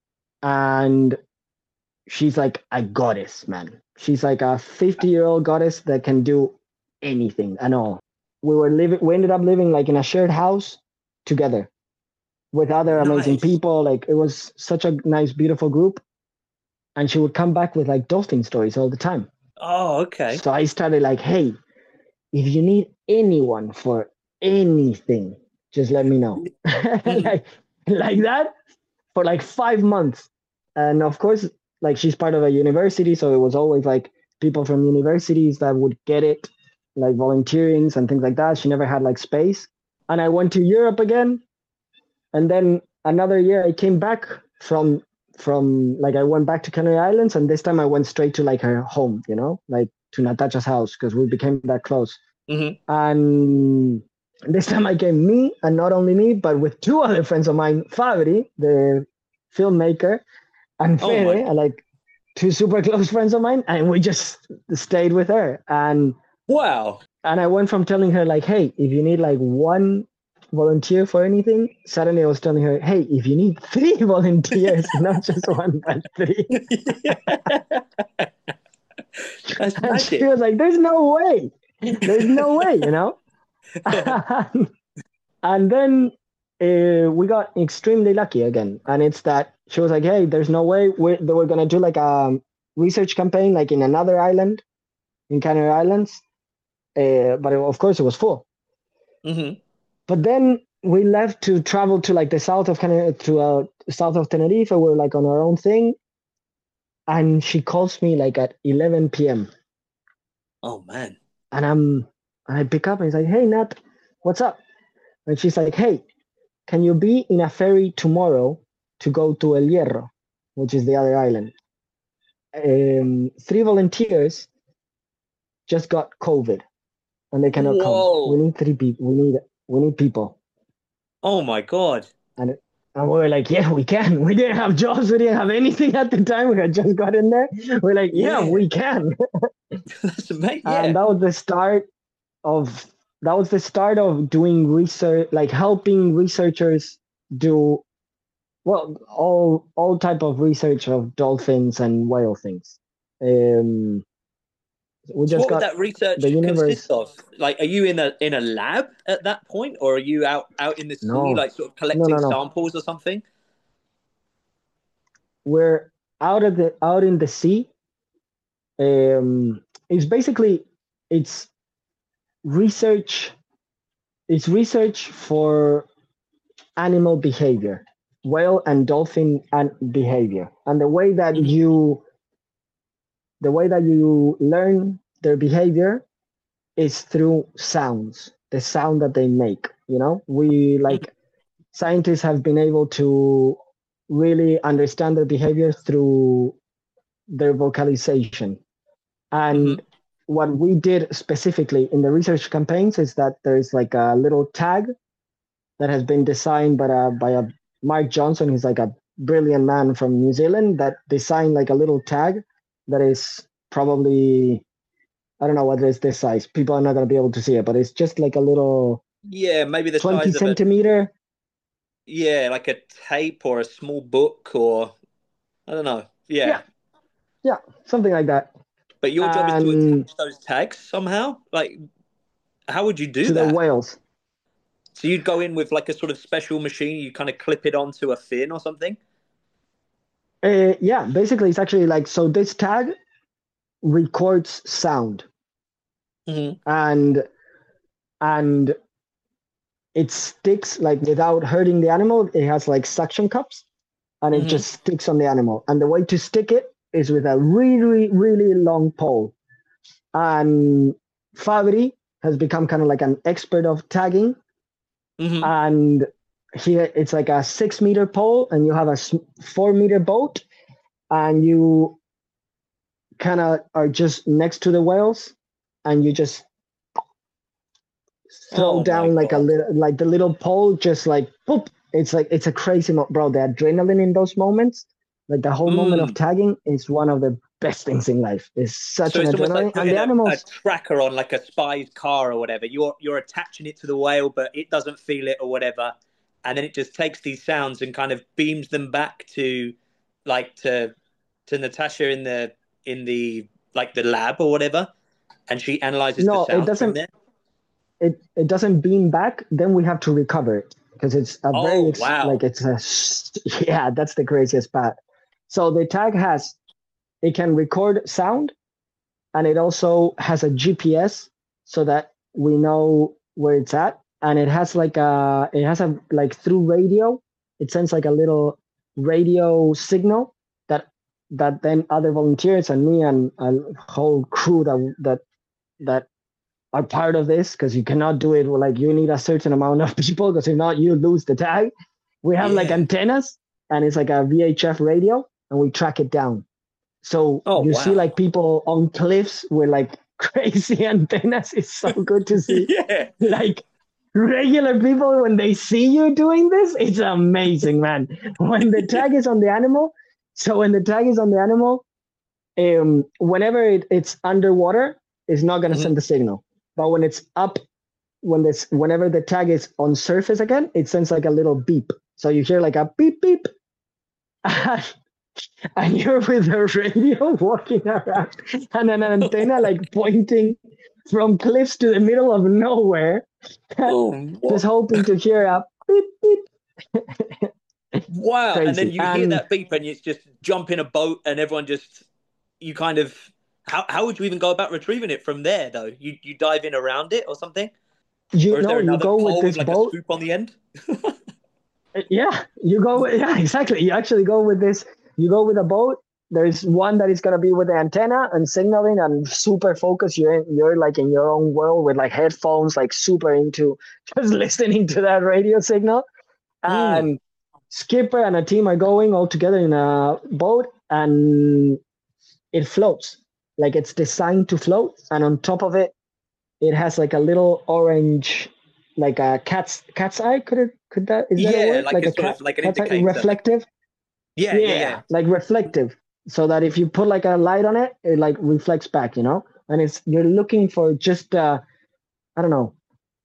and she's like a goddess, man. She's like a fifty year old goddess that can do anything and all. We were living, we ended up living like in a shared house together with other amazing Nice. people. Like it was such a nice, beautiful group. And she would come back with like dolphin stories all the time. Oh, okay. So I started like, hey, if you need anyone for anything, just let me know. Mhm. like, like that for like five months. And of course, like she's part of a university, so it was always like people from universities that would get it, like volunteerings and things like that. She never had like space. And I went to Europe again, and then another year I came back from from like I went back to Canary Islands, and this time I went straight to like her home, you know, like to Natasha's house because we became that close. Mm-hmm. And this time I came me, and not only me, but with two other friends of mine, Fabri, the filmmaker, and Oh Fede, my- and like two super close friends of mine, and we just stayed with her. And Wow. and I went from telling her like, hey, if you need like one volunteer for anything, suddenly I was telling her, hey, if you need three volunteers, not just one, but three. That's And she magic. was like, there's no way. There's no way, you know? And then uh, we got extremely lucky again. And it's that she was like, hey, there's no way we're, they were going to do like a research campaign like in another island, in Canary Islands. Uh, but it, of course, it was full. Mm-hmm. But then we left to travel to like the south of Canary, to uh, south of Tenerife. We were like on our own thing. And she calls me like at eleven p.m. Oh man. And I'm, and I pick up and it's like, hey, Nat, what's up? And she's like, hey, can you be in a ferry tomorrow to go to El Hierro, which is the other island? Um, three volunteers just got COVID and they cannot Whoa. come. We need three people. We need, we need people. Oh my God. And, and we were like, yeah, we can. We didn't have jobs. We didn't have anything at the time. We had just got in there. We're like, yeah, Yeah. we can. That's amazing. Yeah. And that was the start of that was the start of doing research, like helping researchers do well all all type of research of dolphins and whale things. Um, we So just what would got that research the universe. consist of? Like, are you in a in a lab at that point, or are you out out in the sea, No, like sort of no, collecting no, no. samples or something? We're out of the out in the sea. Um, it's basically it's research. It's research for animal behavior, whale and dolphin and behavior, and the way that Mhm. you the way that you learn their behavior is through sounds, the sound that they make. You know, we like scientists have been able to really understand their behavior through their vocalization. And Mhm. what we did specifically in the research campaigns is that there's like a little tag that has been designed by a, by a Mark Johnson, who's like a brilliant man from New Zealand, that designed like a little tag that is probably, I don't know what it is this size. People are not going to be able to see it, but it's just like a little Yeah, maybe the twenty size of a centimeter. yeah, like a tape or a small book, or I don't know. Yeah, Yeah, yeah, something like that. but your job is to And attach those tags somehow. Like, how would you do to the that? whales. So you'd go in with like a sort of special machine, you kind of clip it onto a fin or something? Uh, yeah, basically, it's actually like so. This tag records sound, Mm-hmm. and and it sticks like without hurting the animal. It has like suction cups, and it Mhm. just sticks on the animal. And the way to stick it is with a really, really long pole. And Fabri has become kind of like an expert of tagging, Mm-hmm. and here it's like a six meter pole, and you have a s- four meter boat, and you kind of are just next to the whales, and you just throw Oh my down like a God. little, like the little pole, just like boop. It's like it's a crazy, mo- bro. The adrenaline in those moments, like the whole moment of Mm. tagging, is one of the best things in life. It's such So an it's almost adrenaline, like and putting the a, a animals. tracker on like a spy's car or whatever. You're you're attaching it to the whale, but it doesn't feel it or whatever, and then it just takes these sounds and kind of beams them back to like to to Natasha in the in the like the lab or whatever, and she analyzes the No, it sounds from doesn't. there. It it doesn't beam back. Then we have to recover it because it's a very Oh ex- wow. like it's a yeah. That's the craziest part. So the tag has it can record sound, and it also has a G P S so that we know where it's at, and it has like a it has a like through radio it sends like a little radio signal that that then other volunteers and me and a whole crew that that that are part of this, because you cannot do it with, like you need a certain amount of people, because if not you lose the tag. We have like Yeah. antennas and it's like a V H F radio, and we track it down. So Oh, you wow. see like people on cliffs with like crazy antennas. It's so good to see. Yeah. Like regular people, when they see you doing this, it's amazing, man. When the tag is on the animal, so when the tag is on the animal, um, whenever it, it's underwater, it's not gonna Mhm. send the signal. But when it's up, when this, whenever the tag is on surface again, it sends like a little beep. So you hear like a beep beep, and you're with the radio walking around and an antenna like pointing from cliffs to the middle of nowhere, Oh, just what? hoping to hear a beep beep. Wow. And then Crazy. you hear And that beep and it's just jump in a boat and everyone just, you kind of, how, how would you even go about retrieving it from there, though? You you dive in around it or something? you Or is know, there you another go with pole this with like a boat. scoop on the end? Yeah, you go. With, yeah, exactly. You actually go with this. You go with a boat. There's one that is gonna be with the antenna and signaling and super focused. You're in, you're like in your own world with like headphones, like super into just listening to that radio signal. Mm. And Skipper and a team are going all together in a boat, and it floats. Like it's designed to float, and on top of it, it has like a little orange, like a cat's cat's eye. Could it? Could that? Is that a Yeah, word? like Like a a sort cat? of like an Cat's eye, indicator. reflective. Yeah, Yeah, yeah, yeah. like reflective, so that if you put like a light on it, it like reflects back. You know, and it's you're looking for just uh, I don't know,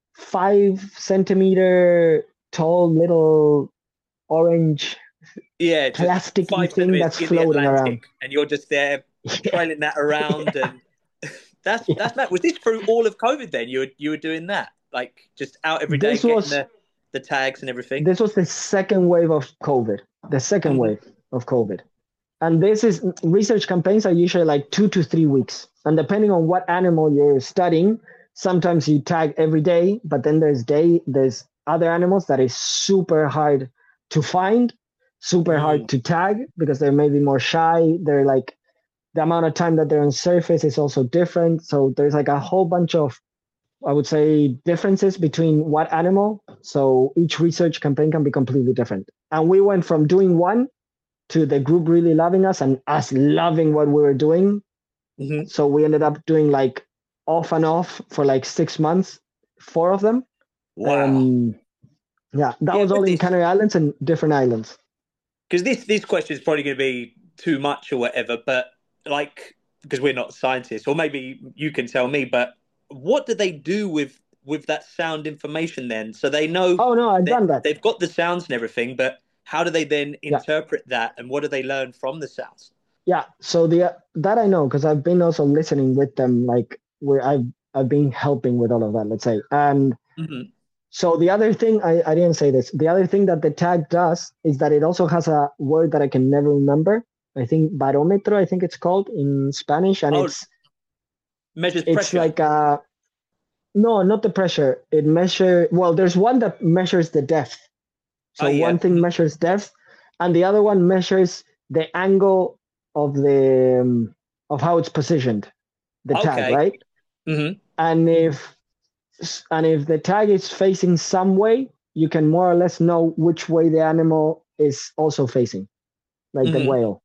five centimeter tall little orange Yeah, just plasticky five thing centimeters that's in the floating around. Atlantic, and you're just there Yeah, trailing that around, yeah, and that's yeah. that's mad. Was this through all of COVID? Then you were you were doing that, like just out every day, This getting was the the tags and everything. this was the second wave of COVID. The second Mhm. wave of COVID. And this is research campaigns are usually like two to three weeks. And depending on what animal you're studying, sometimes you tag every day, but then there's day there's other animals that is super hard to find, super hard Mm. to tag because they're maybe more shy. They're like the amount of time that they're on surface is also different. So there's like a whole bunch of, I would say, differences between what animal. So each research campaign can be completely different. And we went from doing one to the group really loving us and us loving what we were doing. Mhm. So we ended up doing like off and off for like six months, four of them. Wow. Um, yeah, that Yeah, was all with in this, Canary Islands and different islands. because this this question is probably going to be too much or whatever, but like because we're not scientists, or maybe you can tell me, but what do they do with with that sound information then? So they know Oh no, I've that done that. they've got the sounds and everything, but how do they then Yeah, interpret that, and what do they learn from the sounds? yeah. So the that I know because I've been also listening with them, like where I've I've been helping with all of that, let's say. And Mhm. so the other thing, I, I didn't say this. The other thing that the tag does is that it also has a word that I can never remember. I think barometro, I think it's called in Spanish, and Oh, it's measures it's pressure. like a no, not the pressure. It measure well. There's one that measures the depth. Oh So yeah. one thing measures depth, and the other one measures the angle of the um, of how it's positioned, the tag, Okay. right? hmm And if and if the tag is facing some way, you can more or less know which way the animal is also facing, like the hmm whale.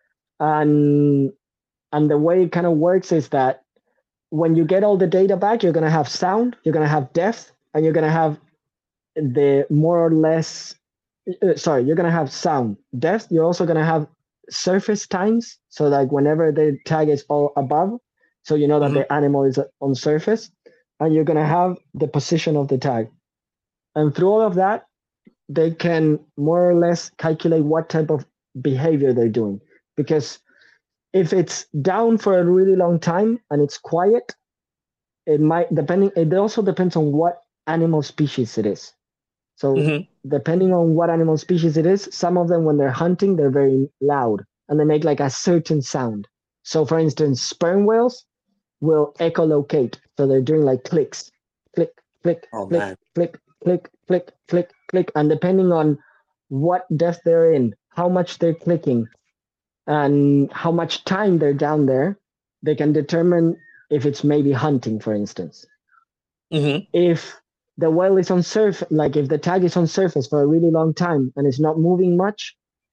And and the way it kind of works is that when you get all the data back, you're gonna have sound, you're gonna have depth, and you're gonna have the more or less. Uh, sorry, you're gonna have sound, depth. You're also gonna have surface times. So like whenever the tag is all above, so you know that hmm the animal is on surface, and you're gonna have the position of the tag. And through all of that, they can more or less calculate what type of behavior they're doing. Because if it's down for a really long time and it's quiet, it might depending. It also depends on what animal species it is. So hmm depending on what animal species it is, some of them when they're hunting, they're very loud and they make like a certain sound. So for instance, sperm whales will echolocate. So they're doing like clicks, click, click, Oh click, man. click, click, click, click, click. And depending on what depth they're in, how much they're clicking, and how much time they're down there, they can determine if it's maybe hunting, for instance. hmm If the whale is on surface, like if the tag is on surface for a really long time and it's not moving much,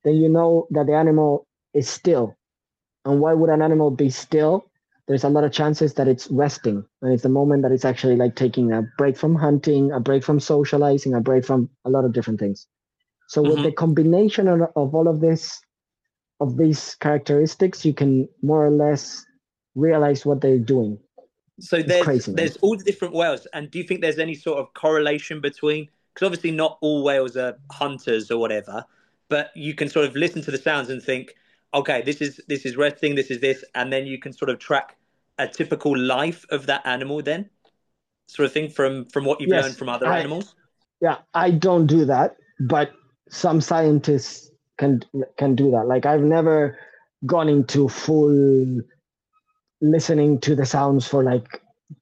then you know that the animal is still. And why would an animal be still? There's a lot of chances that it's resting, and it's the moment that it's actually like taking a break from hunting, a break from socializing, a break from a lot of different things. So with Hmm. the combination of, of all of this, of these characteristics, you can more or less realize what they're doing. So It's there's crazy, man. there's all the different whales, and do you think there's any sort of correlation between? Because obviously not all whales are hunters or whatever, but you can sort of listen to the sounds and think, okay, this is this is resting, this is this, and then you can sort of track a typical life of that animal, then sort of thing from from what you've learned Yes, from other I animals. yeah, I don't do that, but some scientists can can do that. Like I've never gone into full listening to the sounds for like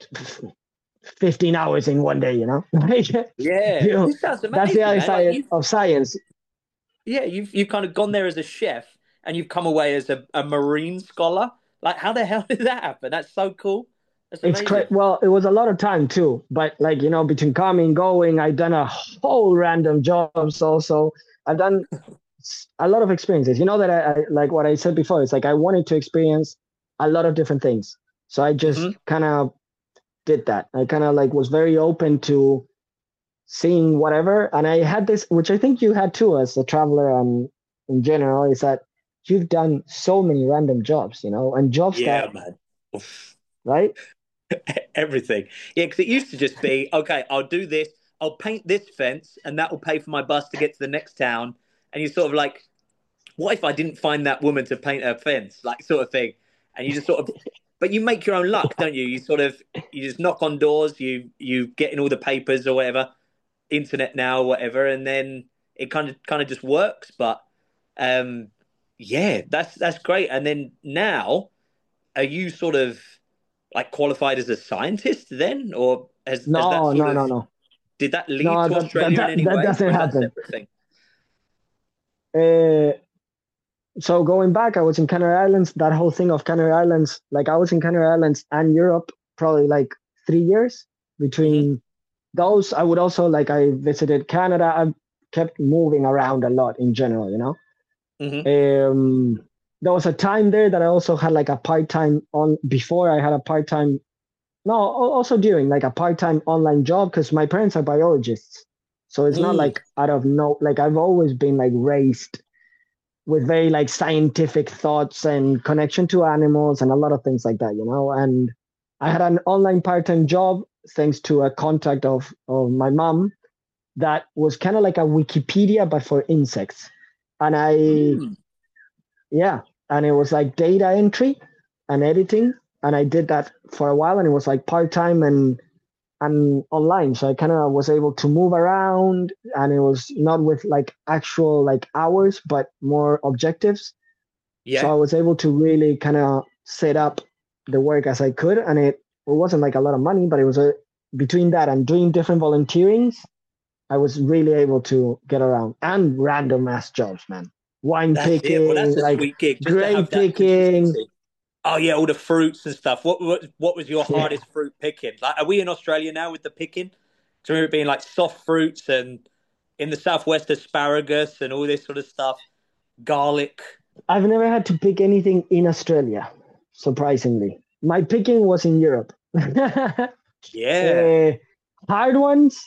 fifteen hours in one day, you know? Like, Yeah, you know, this sounds that's the amazing, other man. Like side you, of science. yeah, you've you've kind of gone there as a chef, and you've come away as a, a marine scholar. Like, how the hell did that happen? That's so cool. That's It's cra- amazing. well, it was a lot of time too, but like, you know, between coming, going, I've done a whole random jobs also. I've done s- a lot of experiences. You know that I, I like what I said before. It's like I wanted to experience a lot of different things. So I just Hmm. kind of did that. I kind of like was very open to seeing whatever. And I had this, which I think you had too as a traveler and in general, is that you've done so many random jobs, you know, and jobs Yeah, that, man. Oof. right? Everything. Yeah, because it used to just be, okay, I'll do this, I'll paint this fence, and that will pay for my bus to get to the next town. And you're sort of like, what if I didn't find that woman to paint her fence, like sort of thing? And you just sort of, but you make your own luck, don't you? You sort of, you just knock on doors, you you get in all the papers or whatever, internet now or whatever, and then it kind of kind of just works. But um, yeah, that's that's great. And then now, are you sort of like qualified as a scientist then, or has has that No, sort no, of no, no. did that lead No, to that, that, Australia in that, any that way, doesn't or is that a happen. separate thing? Uh, so going back, I was in Canary Islands. That whole thing of Canary Islands, like I was in Canary Islands and Europe probably like three years Hmm. between those. I would also like I visited Canada. I kept moving around a lot in general, you know. Hmm. Um, there was a time there that I also had like a part time on before I had a part time. No, al- also during like a part time online job because my parents are biologists, so it's not Mm. like out of no like I've always been like raised with very like scientific thoughts and connection to animals and a lot of things like that, you know. And I had an online part time job thanks to a contact of of my mom that was kind of like a Wikipedia but for insects, and I Mm. yeah, and it was like data entry and editing, and I did that for a while, and it was like part time and and online. So I kind of was able to move around, and it was not with like actual like hours, but more objectives. So Yeah. I was able to really kind of set up the work as I could, and it it wasn't like a lot of money, but it was a between that and doing different volunteerings, I was really able to get around and random ass jobs, man. Wine That's it. Well, picking, that's a like sweet gig just to have grape that picking. consistency. Oh yeah, all the fruits and stuff. What what what was your Yeah, hardest fruit picking? Like, are we in Australia now with the picking? So remember it being like soft fruits and in the southwest asparagus and all this sort of stuff, garlic. I've never had to pick anything in Australia, surprisingly. My picking was in Europe. uh, Yeah. hard ones,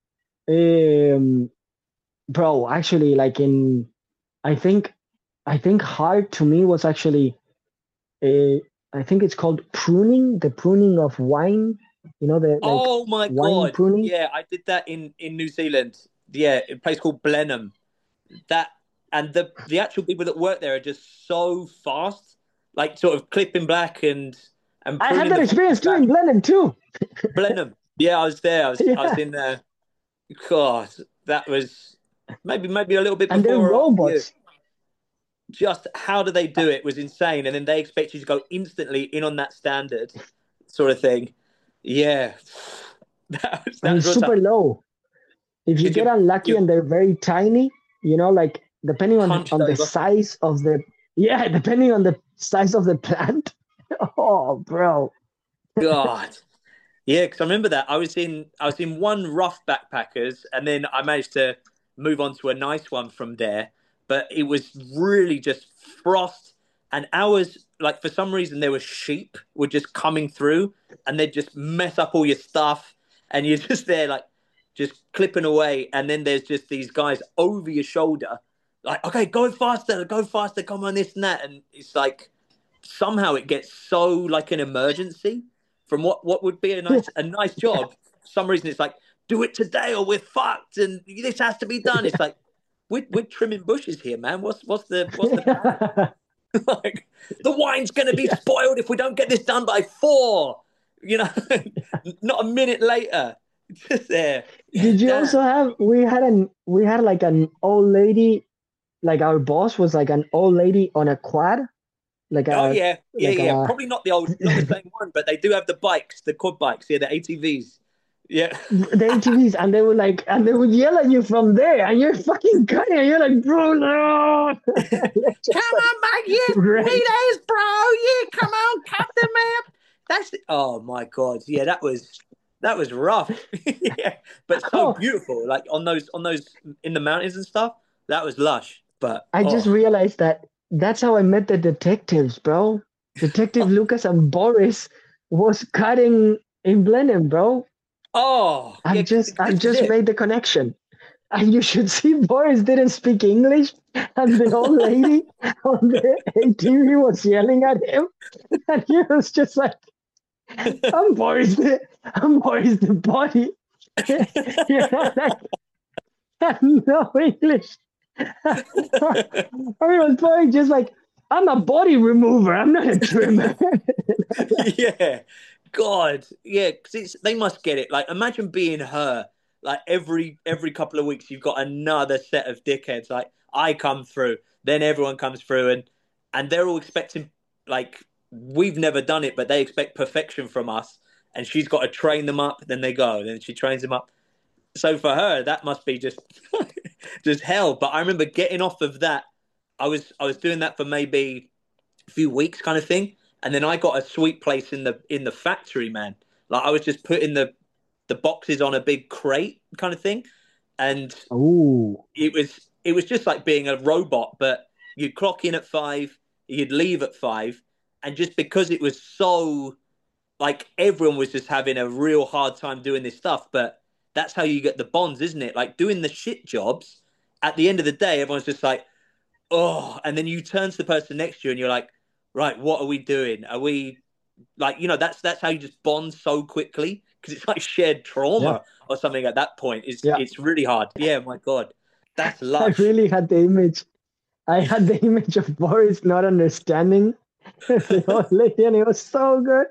um, bro. Actually, like in, I think, I think hard to me was actually, uh, I think it's called pruning, the pruning of wine. You know, the like Oh my wine God. pruning. Yeah, I did that in in New Zealand. Yeah, a place called Blenheim. That and the the actual people that work there are just so fast, like sort of clipping back and and I had pruning that the experience fruit too in back. Blenheim too. Blenheim. Yeah, I was there. I was I was Yeah, in there. God, that was maybe maybe a little bit and they're before or after you. robots. Just how do they do it was insane, and then they expect you to go instantly in on that standard sort of thing. Yeah, that was And that it's was real tough super low. If you because get you unlucky you and they're very tiny, you know, like depending on hunched on the over. size of the yeah, depending on the size of the plant. Oh, bro. God, yeah, because I remember that I was in I was in one rough backpackers, and then I managed to move on to a nice one from there. but it was really just frost. And ours, like for some reason, there were sheep were just coming through, and they'd just mess up all your stuff, and you're just there like just clipping away. And then there's just these guys over your shoulder, like, okay, go faster, go faster, come on, this and that. And it's like somehow it gets so like an emergency from what what would be a nice a nice job. For some reason, it's like, do it today or we're fucked, and this has to be done. It's like we're, we're trimming bushes here, man. What's what's the what's the like the wine's going to be spoiled if we don't get this done by four. You know, not a minute later. Just there. Did you Damn. also have? We had an we had like an old lady, like our boss was like an old lady on a quad. Like a, oh yeah, yeah, like yeah. a- Probably not the old, not the same one, but they do have the bikes, the quad bikes, yeah, the A T Vs. Yeah. the A T Vs, and they would like, and they would yell at you from there, and you're fucking cutting, and you're like, bro, no. Come on, mate, yeah, Right. three days, bro. Yeah, come on, cut them up. That's the, oh my god, yeah, that was that was rough. Yeah, but so Oh. beautiful, like on those on those in the mountains and stuff. That was lush. But I just oh. realized that that's how I met the detectives, bro. Detective Lucas and Boris was cutting in Blenheim, bro. Oh, I've yeah, just this I've is just it. made the connection. And you should see Boris didn't speak English, and the old lady on the A T V was yelling at him, and he was just like, "I'm Boris the I'm Boris the body." You know, like no English. I was Boris just like, "I'm a body remover. I'm not a trimmer." Yeah, God, yeah, because they must get it. Like, imagine being her. Like every every couple of weeks, you've got another set of dickheads. Like I come through, then everyone comes through, and and they're all expecting like we've never done it, but they expect perfection from us. And she's got to train them up. Then they go, then she trains them up. So for her, that must be just just hell. But I remember getting off of that. I was I was doing that for maybe a few weeks, kind of thing. And then I got a sweet place in the in the factory, man. Like I was just putting the the boxes on a big crate, kind of thing, and Ooh. it was it was just like being a robot. But you'd clock in at five, you'd leave at five, and just because it was so like everyone was just having a real hard time doing this stuff. But that's how you get the bonds, isn't it? Like doing the shit jobs. At the end of the day, everyone's just like, oh, and then you turn to the person next to you, and you're like, right, what are we doing? Are we like, you know, that's that's how you just bond so quickly because it's like shared trauma Yeah. or something at that point. It's Yeah. it's really hard. Yeah, my God, that's I lush. really had the image. I had the image of Boris not understanding the old lady, and it was so good.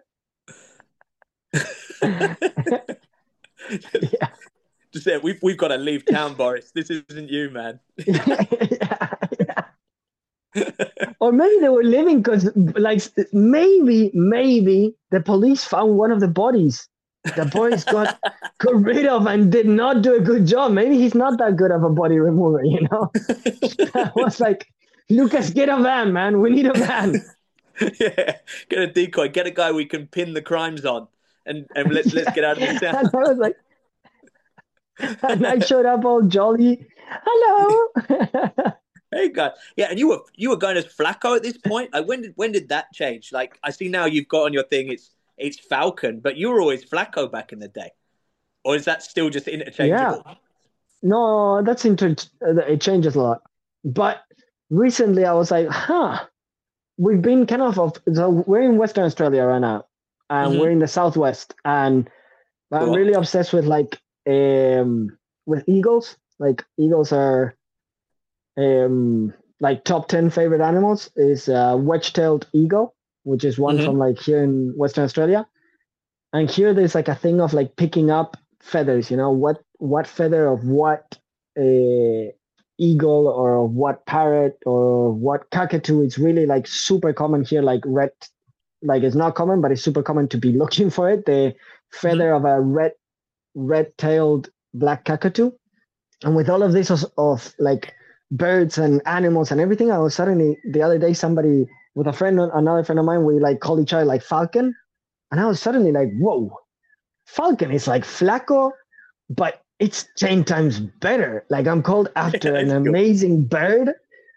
Yeah. Just there, we've we've got to leave town, Boris. This isn't you, man. Yeah, yeah. Or maybe they were living because, like, maybe, maybe the police found one of the bodies that Boris got got rid of and did not do a good job. Maybe he's not that good of a body remover, you know? I was like, Lucas, get a van, man. We need a van. Yeah, get a decoy, get a guy we can pin the crimes on, and and let's let's get out of this town. And I was like, and I showed up all jolly. Hello. Hey guy, yeah, and you were you were going as Flacco at this point. Like when did when did that change? Like I see now you've got on your thing it's it's Falcon, but you were always Flacco back in the day, or is that still just interchangeable? Yeah. No, that's inter- it changes a lot. But recently I was like, huh, we've been kind of, of so we're in Western Australia right now, and Mhm. we're in the Southwest, and I'm Cool. really obsessed with like um with eagles. Like eagles are um like top ten favorite animals is uh, wedge-tailed eagle, which is one Mhm. from like here in Western Australia. And here there's like a thing of like picking up feathers, you know, what what feather of what uh, eagle or of what parrot or what cockatoo. It's really like super common here, like red, like it's not common, but it's super common to be looking for it. The feather of a red red-tailed black cockatoo. And with all of this of, of like birds and animals and everything, I was suddenly the other day somebody with a friend, another friend of mine, we like call each other like Falcon. And I was suddenly like, whoa, Falcon is like Flacco, but it's ten times better. Like I'm called after Yeah, an it's cool. amazing bird.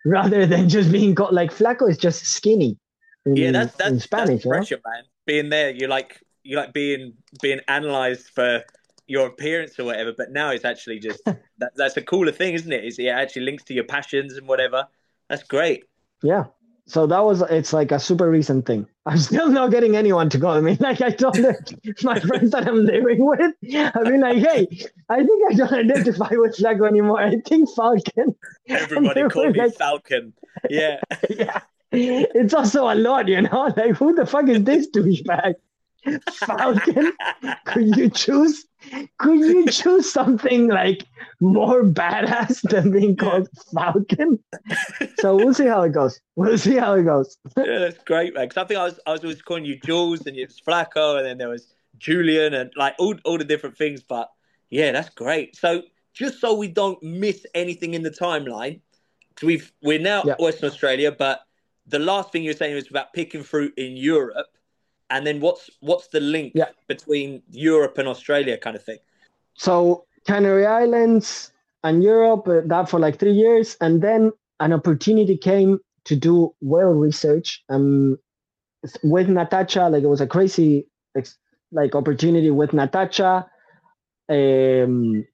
rather than just being called like flaco is just skinny Yeah, in that's in that's that's Spanish, you know? pressure, man. Being there, you're like you like being being analyzed for your appearance or whatever. But now it's actually just that, that's a cooler thing, isn't it? Is it actually links to your passions and whatever. That's great. Yeah. So that was it's like a super recent thing. I'm still not getting anyone to call me. Like I told the, my friends that I'm living with, I've been like, hey, I think I don't identify with Flaco anymore. I think Falcon. And they Everybody call were me like, Falcon. Yeah. yeah. It's also a lot, you know? Like who the fuck is this douchebag? Falcon? Could you choose? Could you choose something like more badass than being Yeah. called Falcon? So we'll see how it goes. We'll see how it goes. Yeah, that's great, man. Because I think I was I was always calling you Jules, and it was Flacco, and then there was Julian, and like all all the different things. But yeah, that's great. So just so we don't miss anything in the timeline, because we've we're now Yeah. Western Australia, but the last thing you were saying was about picking fruit in Europe, and then what's what's the link Yeah. between Europe and Australia, kind of thing. So Canary Islands and Europe, uh, that for like three years, and then an opportunity came to do whale research. Um, with Natasha, like it was a crazy like opportunity with Natasha, um,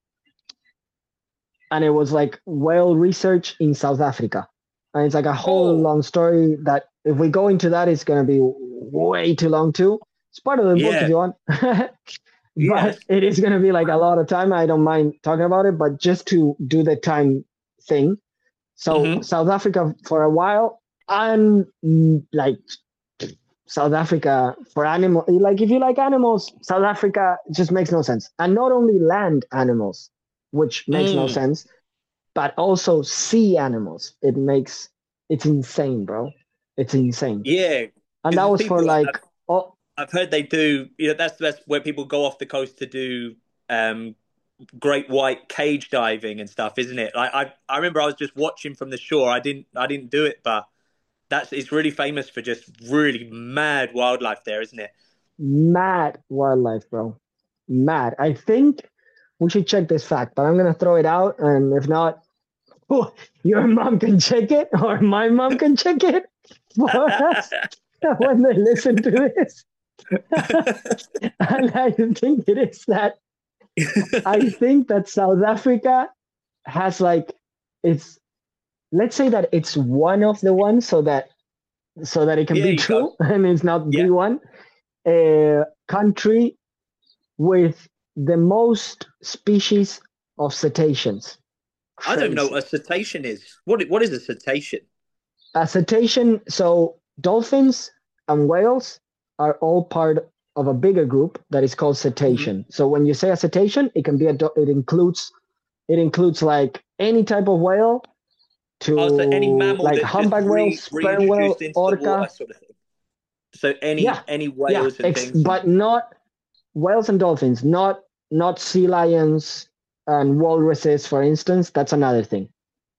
and it was like whale research in South Africa, and it's like a whole Oh, long story that if we go into that, it's gonna be way too long too. It's part of the book if yeah, you want. yes, But it is going to be like a lot of time. I don't mind talking about it, but just to do the time thing. So mm-hmm. South Africa for a while, and like South Africa for animal, like if you like animals, South Africa just makes no sense. And not only land animals, which makes no Mm, sense, but also sea animals. It makes it's insane, bro. It's insane. yeah. And that Because was for people, like oh I've heard they do. You know, that's that's where people go off the coast to do um, great white cage diving and stuff, isn't it? Like I, I remember I was just watching from the shore. I didn't, I didn't do it, but that's it's really famous for just really mad wildlife there, isn't it? mad wildlife, bro. Mad. I think we should check this fact, but I'm gonna throw it out, and if not, your mom can check it, or my mom can check it for us when they listen to this. And I think it is that I think that South Africa has like it's let's say that it's one of the ones so that so that it can Yeah, be you go. true and it's not Yeah, the one uh, country with the most species of cetaceans. I don't even know Crazy. what a cetacean is. What what is a cetacean? A cetacean, so dolphins and whales are all part of a bigger group that is called Mhm. cetacean. So when you say a cetacean, it can be a it includes it includes like any type of whale Oh, so any to mammal like that's just humpback whale, re sperm reintroduced whale, into the water, orca. sort of thing. So Yeah, any any yeah, whales and ex- things. but not whales and dolphins, not not sea lions and walruses, for instance. That's another thing.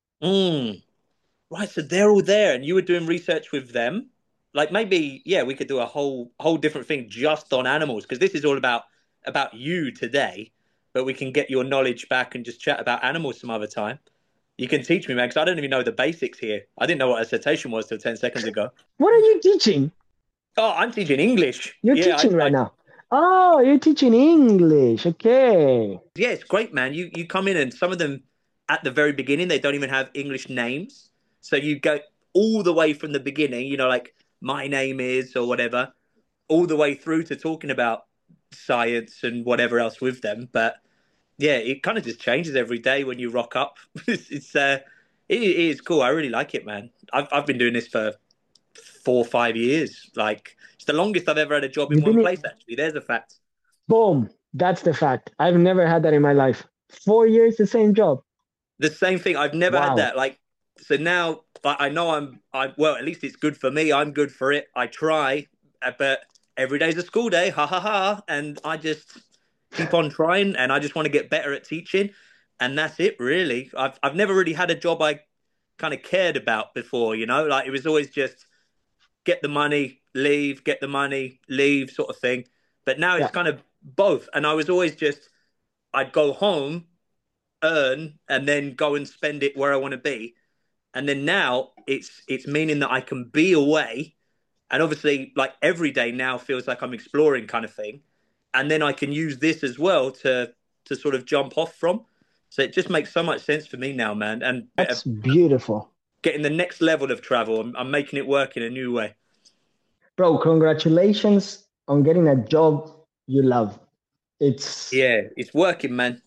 Mm. Right, so they're all there, and you were doing research with them. Like maybe, yeah, we could do a whole whole different thing just on animals because this is all about about you today. But we can get your knowledge back and just chat about animals some other time. You can teach me, man, because I don't even know the basics here. I didn't know what a cetacean was till ten seconds ago. What are you teaching? Oh, I'm teaching English. You're Yeah, I, teaching right I now. Oh, you're teaching English. Okay. yeah, it's great, man. You you come in and some of them at the very beginning they don't even have English names, so you go all the way from the beginning. You know, like my name is or whatever, all the way through to talking about science and whatever else with them. But yeah, it kind of just changes every day when you rock up. it's it's uh, it, it is cool. I really like it, man. I've I've been doing this for four or five years. Like it's the longest I've ever had a job in You've one been place. Actually, there's a fact. boom. That's the fact. I've never had that in my life. Four years, the same job. The same thing. I've never had Wow. that. Like so now, like, I know I'm. I well, at least it's good for me. I'm good for it. I try, uh, but every day's a school day. Ha ha ha! And I just keep on trying, and I just want to get better at teaching, and that's it. Really, I've I've never really had a job I kind of cared about before. You know, like it was always just get the money, leave, get the money, leave, sort of thing. But now it's Yeah. kind of both, and I was always just I'd go home, earn, and then go and spend it where I want to be. And then now it's it's meaning that I can be away, and obviously like every day now feels like I'm exploring kind of thing, and then I can use this as well to to sort of jump off from. So it just makes so much sense for me now, man. And uh, That's beautiful. getting the next level of travel, I'm, I'm making it work in a new way. Bro, congratulations on getting a job you love. It's Yeah, it's working, man.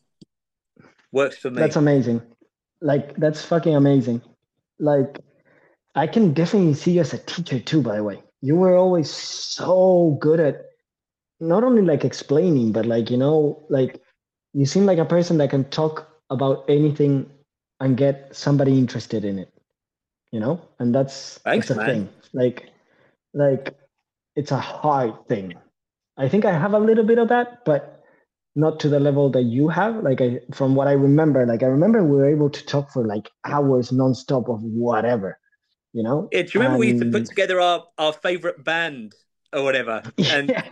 Works for me. That's amazing. Like that's fucking amazing. Like I can definitely see you as a teacher too, by the way. You were always so good at not only like explaining, but like, you know, like you seem like a person that can talk about anything and get somebody interested in it, you know? And that's Thanks, that's a man. thing. Like like it's a hard thing. I think I have a little bit of that, but not to the level that you have. Like I, from what I remember, like I remember we were able to talk for like hours nonstop of whatever, you know? Yeah, do you remember we used to put And together our, our favorite band or whatever? And yeah,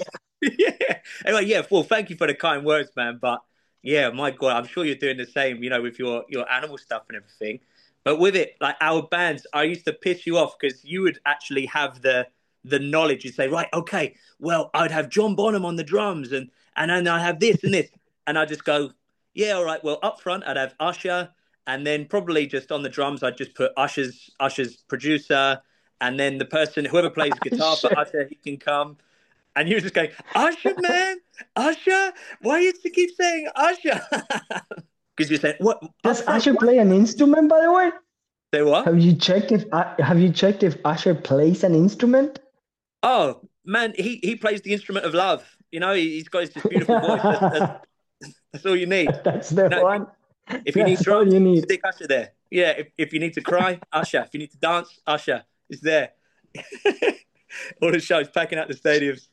yeah, anyway, yeah. Well, thank you for the kind words, man. But yeah, my God, I'm sure you're doing the same, you know, with your your animal stuff and everything. But with it, like our bands, I used to piss you off because you would actually have the the knowledge. You'd say, right, okay, well, I'd have John Bonham on the drums, and and then I have this and this, and I just go, yeah, all right. Well, up front, I'd have Usher, and then probably just on the drums, I'd just put Usher's Usher's producer, and then the person, whoever plays guitar for sure. Usher, he can come. And you were just going, Usher, man, Usher. Why you to keep saying Usher? Because you said what up Does front? Usher What? play an instrument, by the way? Say what? Have you checked if uh, have you checked if Usher plays an instrument? Oh man, he he plays the instrument of love. You know, he, he's got his just beautiful voice. That's, that's that's all you need. That's the No, if you, one. if you need That's all drums, you need. stick Usher there. Yeah, if if you need to cry, Usher. If you need to dance, Usher is there. All the shows packing out the stadiums.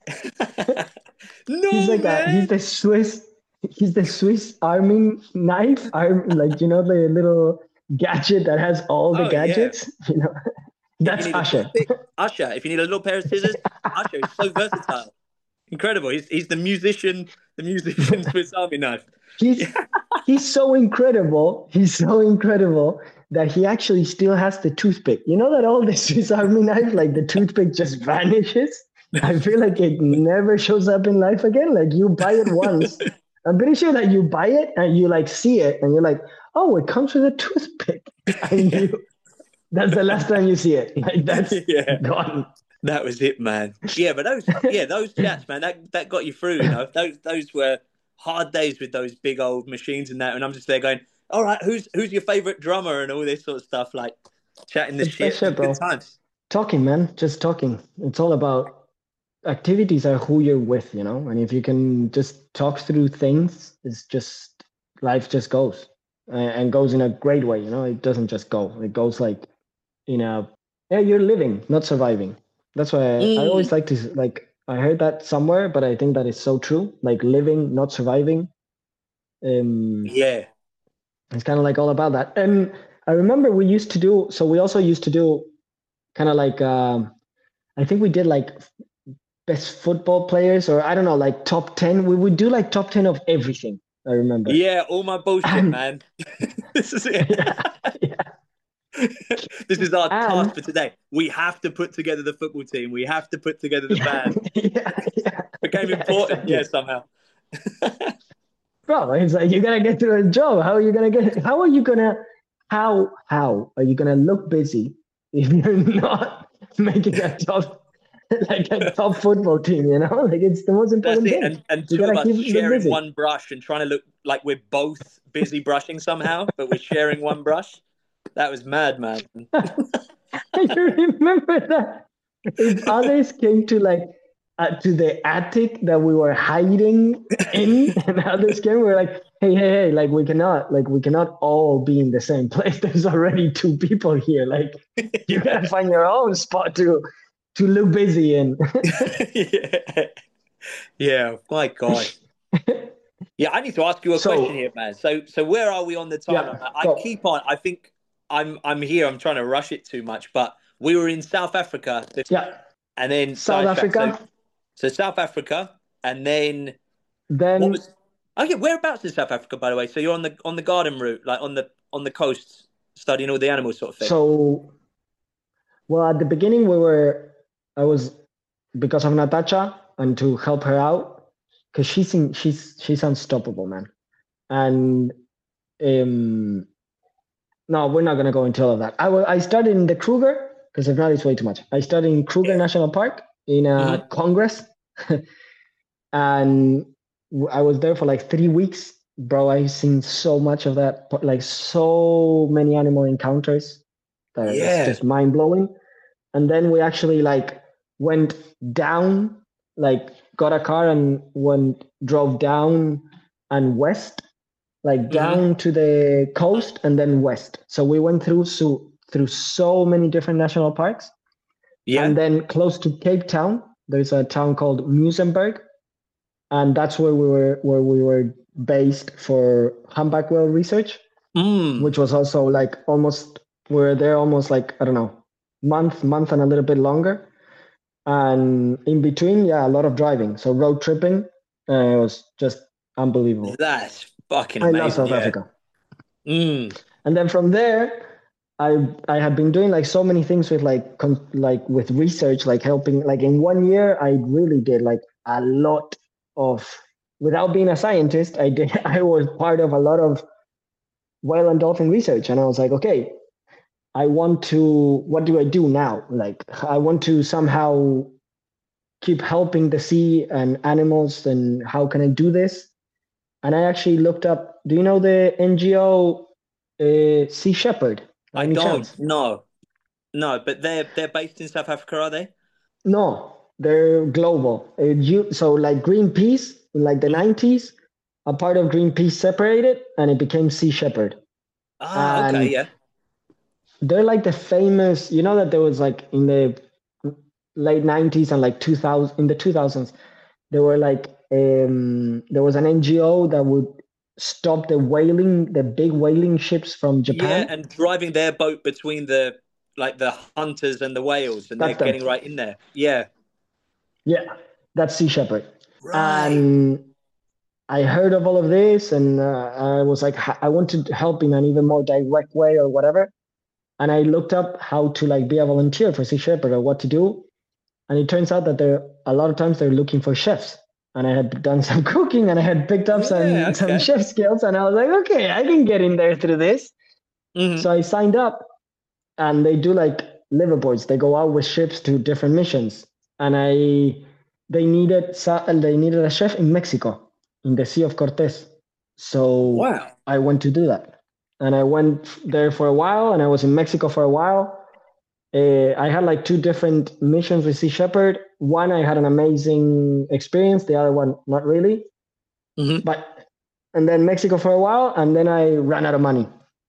He's No, like a he's man. the Swiss he's the Swiss Army knife arm, like you know the little gadget that has all the Oh yeah. gadgets, you know. If you That's need a Usher. toothpick, Usher. If you need a little pair of scissors, Usher is so versatile. Incredible. He's he's the musician, the musician Swiss Army knife. he's Yeah. he's so incredible. He's so incredible that he actually still has the toothpick. You know that all the Swiss Army knife, like the toothpick just vanishes. I feel like it never shows up in life again. Like you buy it once. I'm pretty sure that you buy it and you like see it and you're like, oh, it comes with a toothpick. And Yeah. you that's the last time you see it. Like that's Yeah. gone. That was it, man. Yeah, but those yeah, those chats, man, that that got you through, you know. Those those were hard days with those big old machines and that, and I'm just there going, all right, who's who's your favorite drummer and all this sort of stuff, like chatting the It's that shit. It was shit, good bro. times. Talking, man. Just talking. It's all about activities are who you're with, you know. And if you can just talk through things, it's just life just goes uh, and goes in a great way, you know. It doesn't just go. It goes like in a yeah, you're living, not surviving. That's why I, I Mm, always like to like I heard that somewhere, but I think that is so true. Like living, not surviving. Um, yeah. it's kind of like all about that. And I remember we used to do so. We also used to do kind of like um, I think we did like best football players or I don't know, like top ten. We would do like top ten of everything. I remember. Yeah, all my bullshit, And man. This is it. yeah, yeah. This is our task And for today. We have to put together the football team. We have to put together the yeah, band. yeah, yeah, Became yeah, important, yeah, exactly. somehow. Bro, it's like you gotta get through a job. How are you gonna get how are you gonna how how are you gonna look busy if you're not making a top like a top football team, you know? Like it's the most That's important it. thing. And and You two of gotta us keep look sharing busy. one brush and trying to look like we're both busy brushing somehow, but we're sharing one brush. That was mad, man. You remember that? If others came to like uh, to the attic that we were hiding in, and others came, we were like, "Hey, hey, hey! Like we cannot, like we cannot all be in the same place. There's already two people here. Like you gotta find your own spot to to look busy in." Yeah. Yeah, my God. Yeah, I need to ask you a question So here, man. So so where are we on the timeline? yeah, I I go. keep on I think I'm I'm here, I'm trying to rush it too much, but we were in South Africa Yeah, and then South sidetrack. So Africa. so South Africa and then what Then was oh yeah, whereabouts in South Africa, by the way? So you're on the on the garden route, like on the on the coast. studying all the animals sort of thing? So, well, at the beginning we were, I was because of Natasha and to help her out because she's in, she's she's unstoppable, man. And um, no, we're not gonna go into all of that. I wa- I studied in the Kruger because if not, it's way too much. I studied in Kruger Yeah. National Park in a Mhm. congress, and w- I was there for like three weeks. Bro, I've seen so much of that, but, like so many animal encounters that it's Yeah. just mind blowing. And then we actually like went down, like got a car and went drove down and west, like Mhm. down to the coast and then west. So we went through so through so many different national parks. Yeah. And then close to Cape Town, there's a town called Muizenberg, and that's where we were where we were based for humpback whale research, Mm. which was also like almost we were there almost like I don't know month month and a little bit longer, and in between, yeah, a lot of driving, so road tripping. Uh, it was just unbelievable. That's fucking I love amazing. South Yeah. Africa. Mm. And then from there, I I had been doing like so many things with like con- like with research, like helping. Like in one year, I really did like a lot of. Without being a scientist, I did. I was part of a lot of whale and dolphin research, and I was like, okay, I want to. What do I do now? Like, I want to somehow keep helping the sea and animals, and how can I do this? And I actually looked up. Do you know the N G O uh, Sea Shepherd? By I any don't. chance? No. No, but they're they're based in South Africa, are they? No, they're global. Uh, you, so like Greenpeace in like the Mhm. nineties, a part of Greenpeace separated and it became Sea Shepherd. Ah, okay, And yeah. they're like the famous, you know that there was like in the late nineties and like two thousand in the two thousands, there were like um there was an N G O that would stop the whaling, the big whaling ships from Yeah, Japan. and driving their boat between the like the hunters and the whales, and they're That's them. getting right in there. Yeah. Yeah, that's Sea Shepherd. Right. And I heard of all of this, and uh, I was like, h- I want to help in an even more direct way or whatever. And I looked up how to like be a volunteer for Sea Shepherd or what to do. And it turns out that there a lot of times they're looking for chefs. And I had done some cooking and I had picked up Yeah, some some okay. chef skills, and I was like, okay, I can get in there through this. Hmm. So I signed up, and they do like liveaboards. They go out with ships to different missions, and I they needed sa- they needed a chef in Mexico in the Sea of Cortez. So Wow. I went to do that, and I went there for a while, and I was in Mexico for a while. Uh, I had like two different missions with Sea Shepherd. One I had an amazing experience. The other one not really. Hmm. But and then Mexico for a while, and then I ran out of money,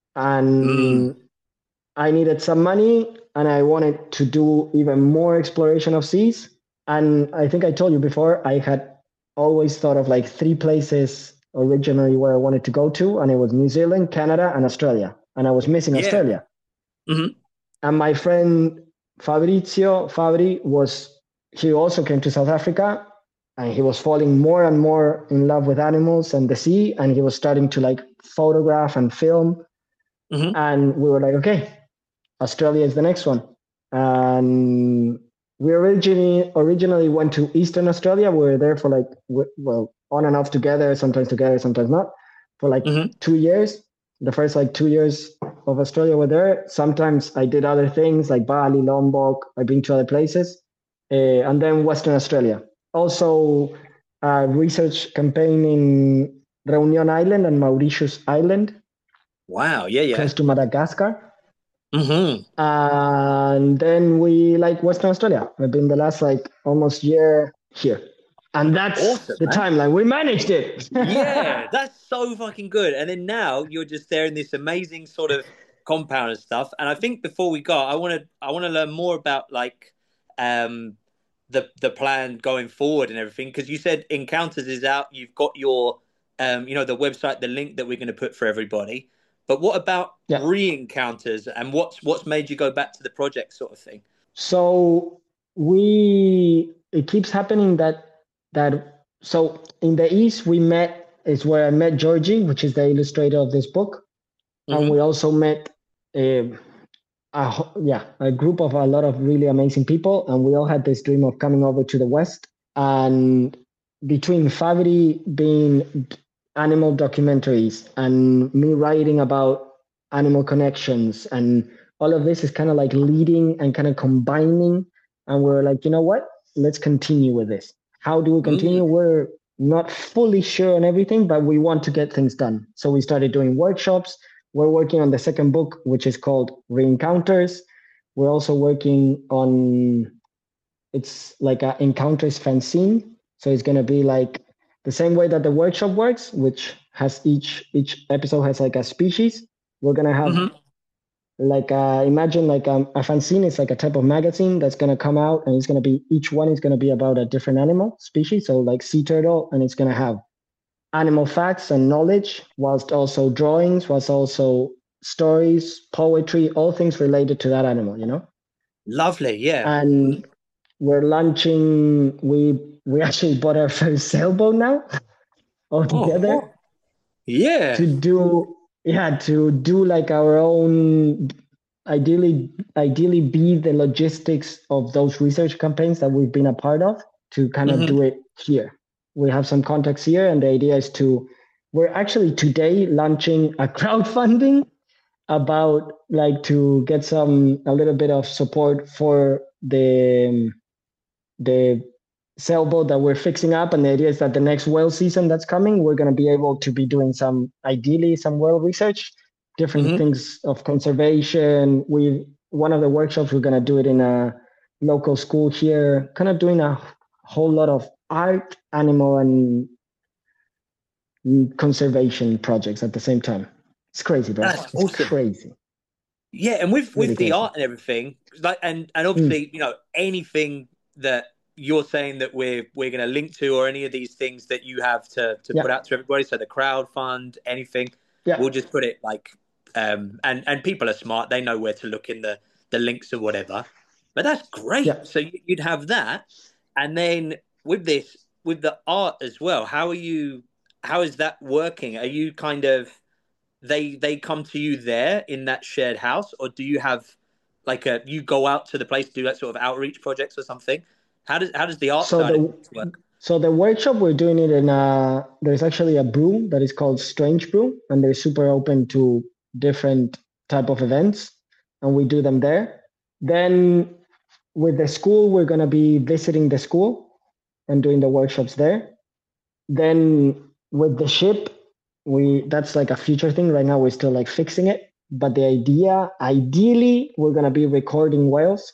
Mm. and I needed some money and I wanted to do even more exploration of seas. And I think I told you before, I had always thought of like three places originally where I wanted to go to, and it was New Zealand, Canada, and Australia. And I was missing Yeah. Australia. Hmm. And my friend Fabrizio Fabri was, he also came to South Africa, and he was falling more and more in love with animals and the sea. And he was starting to like photograph and film. Hmm. And we were like, okay, Australia is the next one. And we originally originally went to Eastern Australia. We were there for like well on and off together, sometimes together, sometimes not, for like Hmm. two years. The first like two years of Australia were there. Sometimes I did other things like Bali, Lombok. I've been to other places, uh, and then Western Australia. Also, a research campaign in Reunion Island and Mauritius Island, Wow. Yeah, yeah. close to Madagascar. Hmm. And then we like Western Australia. I've been the last like almost year here. And that's Awesome, the man. timeline. We managed it. Yeah, that's so fucking good. And then now you're just there in this amazing sort of compound and stuff. And I think before we go, I want to I want to learn more about like um the the plan going forward and everything, because you said Encounters is out. You've got your um you know the website, the link that we're going to put for everybody. But what about Yeah. re-encounters, and what's what's made you go back to the project sort of thing? So we it keeps happening that that so in the East we met is where I met Georgie, which is the illustrator of this book. And Hmm. we also met a, a ho- yeah, a group of a lot of really amazing people, and we all had this dream of coming over to the West. And between Favre being animal documentaries and me writing about animal connections, and all of this is kind of like leading and kind of combining, and we're like, you know what? Let's continue with this. How do we continue? Mm. We're not fully sure on everything, but we want to get things done. So we started doing workshops. We're working on the second book, which is called Reencounters. We're also working on, it's like a Encounters fanzine. So it's going to be like the same way that the workshop works, which has each each episode has like a species. We're going to have Mm-hmm. like uh, imagine like um, a fanzine is like a type of magazine that's going to come out, and it's going to be, each one is going to be about a different animal species. So like sea turtle, and it's going to have animal facts and knowledge, whilst also drawings, whilst also stories, poetry, all things related to that animal, you know? Lovely, yeah. And we're launching, we we actually bought our first sailboat now all together Oh, yeah. to do, yeah, to do like our own, ideally, ideally be the logistics of those research campaigns that we've been a part of, to kind of Mhm. do it here. We have some contacts here, and the idea is to, we're actually today launching a crowdfunding about like to get some, a little bit of support for the, the sailboat that we're fixing up. And the idea is that the next whale season that's coming, we're going to be able to be doing some, ideally some whale research, different Mhm. things of conservation. We, one of the workshops, we're going to do it in a local school here, kind of doing a whole lot of art, animal, and conservation projects at the same time. It's crazy, bro. That's It's awesome. crazy. Yeah, and with Really with the crazy. art and everything, like, and and obviously, you know, anything that you're saying that we're we're going to link to, or any of these things that you have to to Yeah. put out to everybody, so the crowd fund, anything, Yeah. we'll just put it like, um, and and people are smart; they know where to look in the the links or whatever. But that's great. Yeah. So you- you'd have that, and then with this, with the art as well. How are you? How is that working? Are you kind of they they come to you there in that shared house, or do you have like a you go out to the place to do that sort of outreach projects or something? How does how does the art So side of the things work? so the workshop, we're doing it in a, there's actually a brew that is called Strange Brew, and they're super open to different type of events, and we do them there. Then with the school, we're going to be visiting the school and doing the workshops there. Then with the ship, we, that's like a future thing. Right now we're still like fixing it, but the idea, ideally, we're going to be recording whales,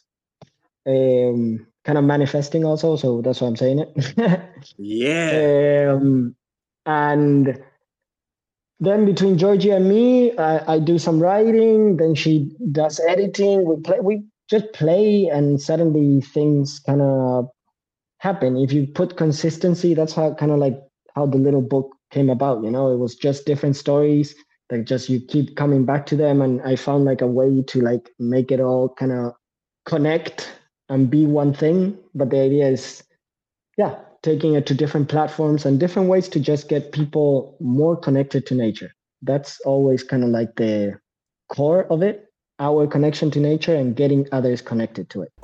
um kind of manifesting also, so that's why I'm saying it. Yeah. um and then between Georgia and me, I, I do some writing, then she does editing. We play, we just play, and suddenly things kind of happen. If you put consistency, that's how kind of like how the little book came about. You know, it was just different stories that just you keep coming back to them, and I found like a way to like make it all kind of connect and be one thing. But the idea is, yeah, taking it to different platforms and different ways to just get people more connected to nature. That's always kind of like the core of it, our connection to nature and getting others connected to it.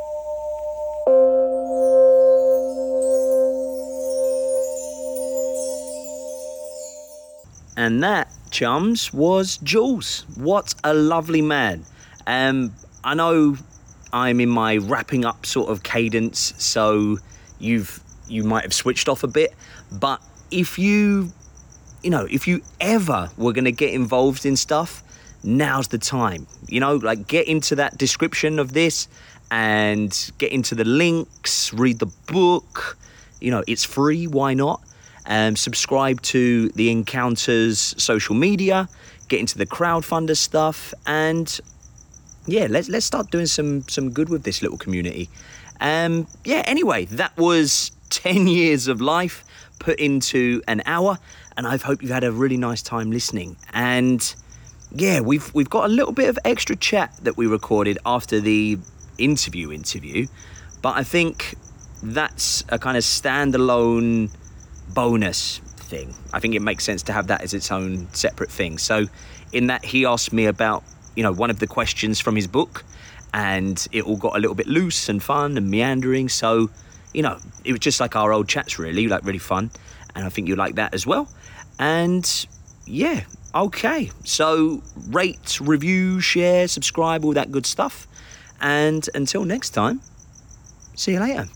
And that, chums, was Jules. What a lovely man. Um, I know I'm in my wrapping up sort of cadence, so you've you might have switched off a bit. But if you, you know, if you ever were going to get involved in stuff, now's the time. You know, like get into that description of this and get into the links, read the book. You know, it's free, why not? Um, subscribe to the Encounters social media, get into the crowdfunder stuff, and yeah, let's let's start doing some some good with this little community. Um, yeah. Anyway, that was ten years of life put into an hour, and I hope you've had a really nice time listening. And yeah, we've we've got a little bit of extra chat that we recorded after the interview interview, but I think that's a kind of standalone bonus thing. I think it makes sense to have that as its own separate thing. So in that, he asked me about you know, one of the questions from his book, and it all got a little bit loose and fun and meandering. So, you know, it was just like our old chats, really, like really fun. And I think you like that as well. And yeah, okay. So rate, review, share, subscribe, all that good stuff. And until next time, see you later.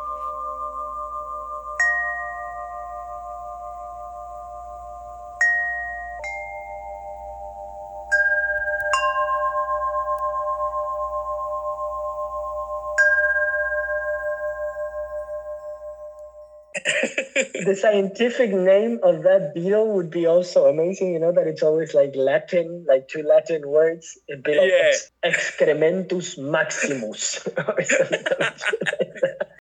The scientific name of that beetle would be also amazing. You know that it's always like Latin, like two Latin words. It'd be like Yeah. ex- excrementus maximus or something like that.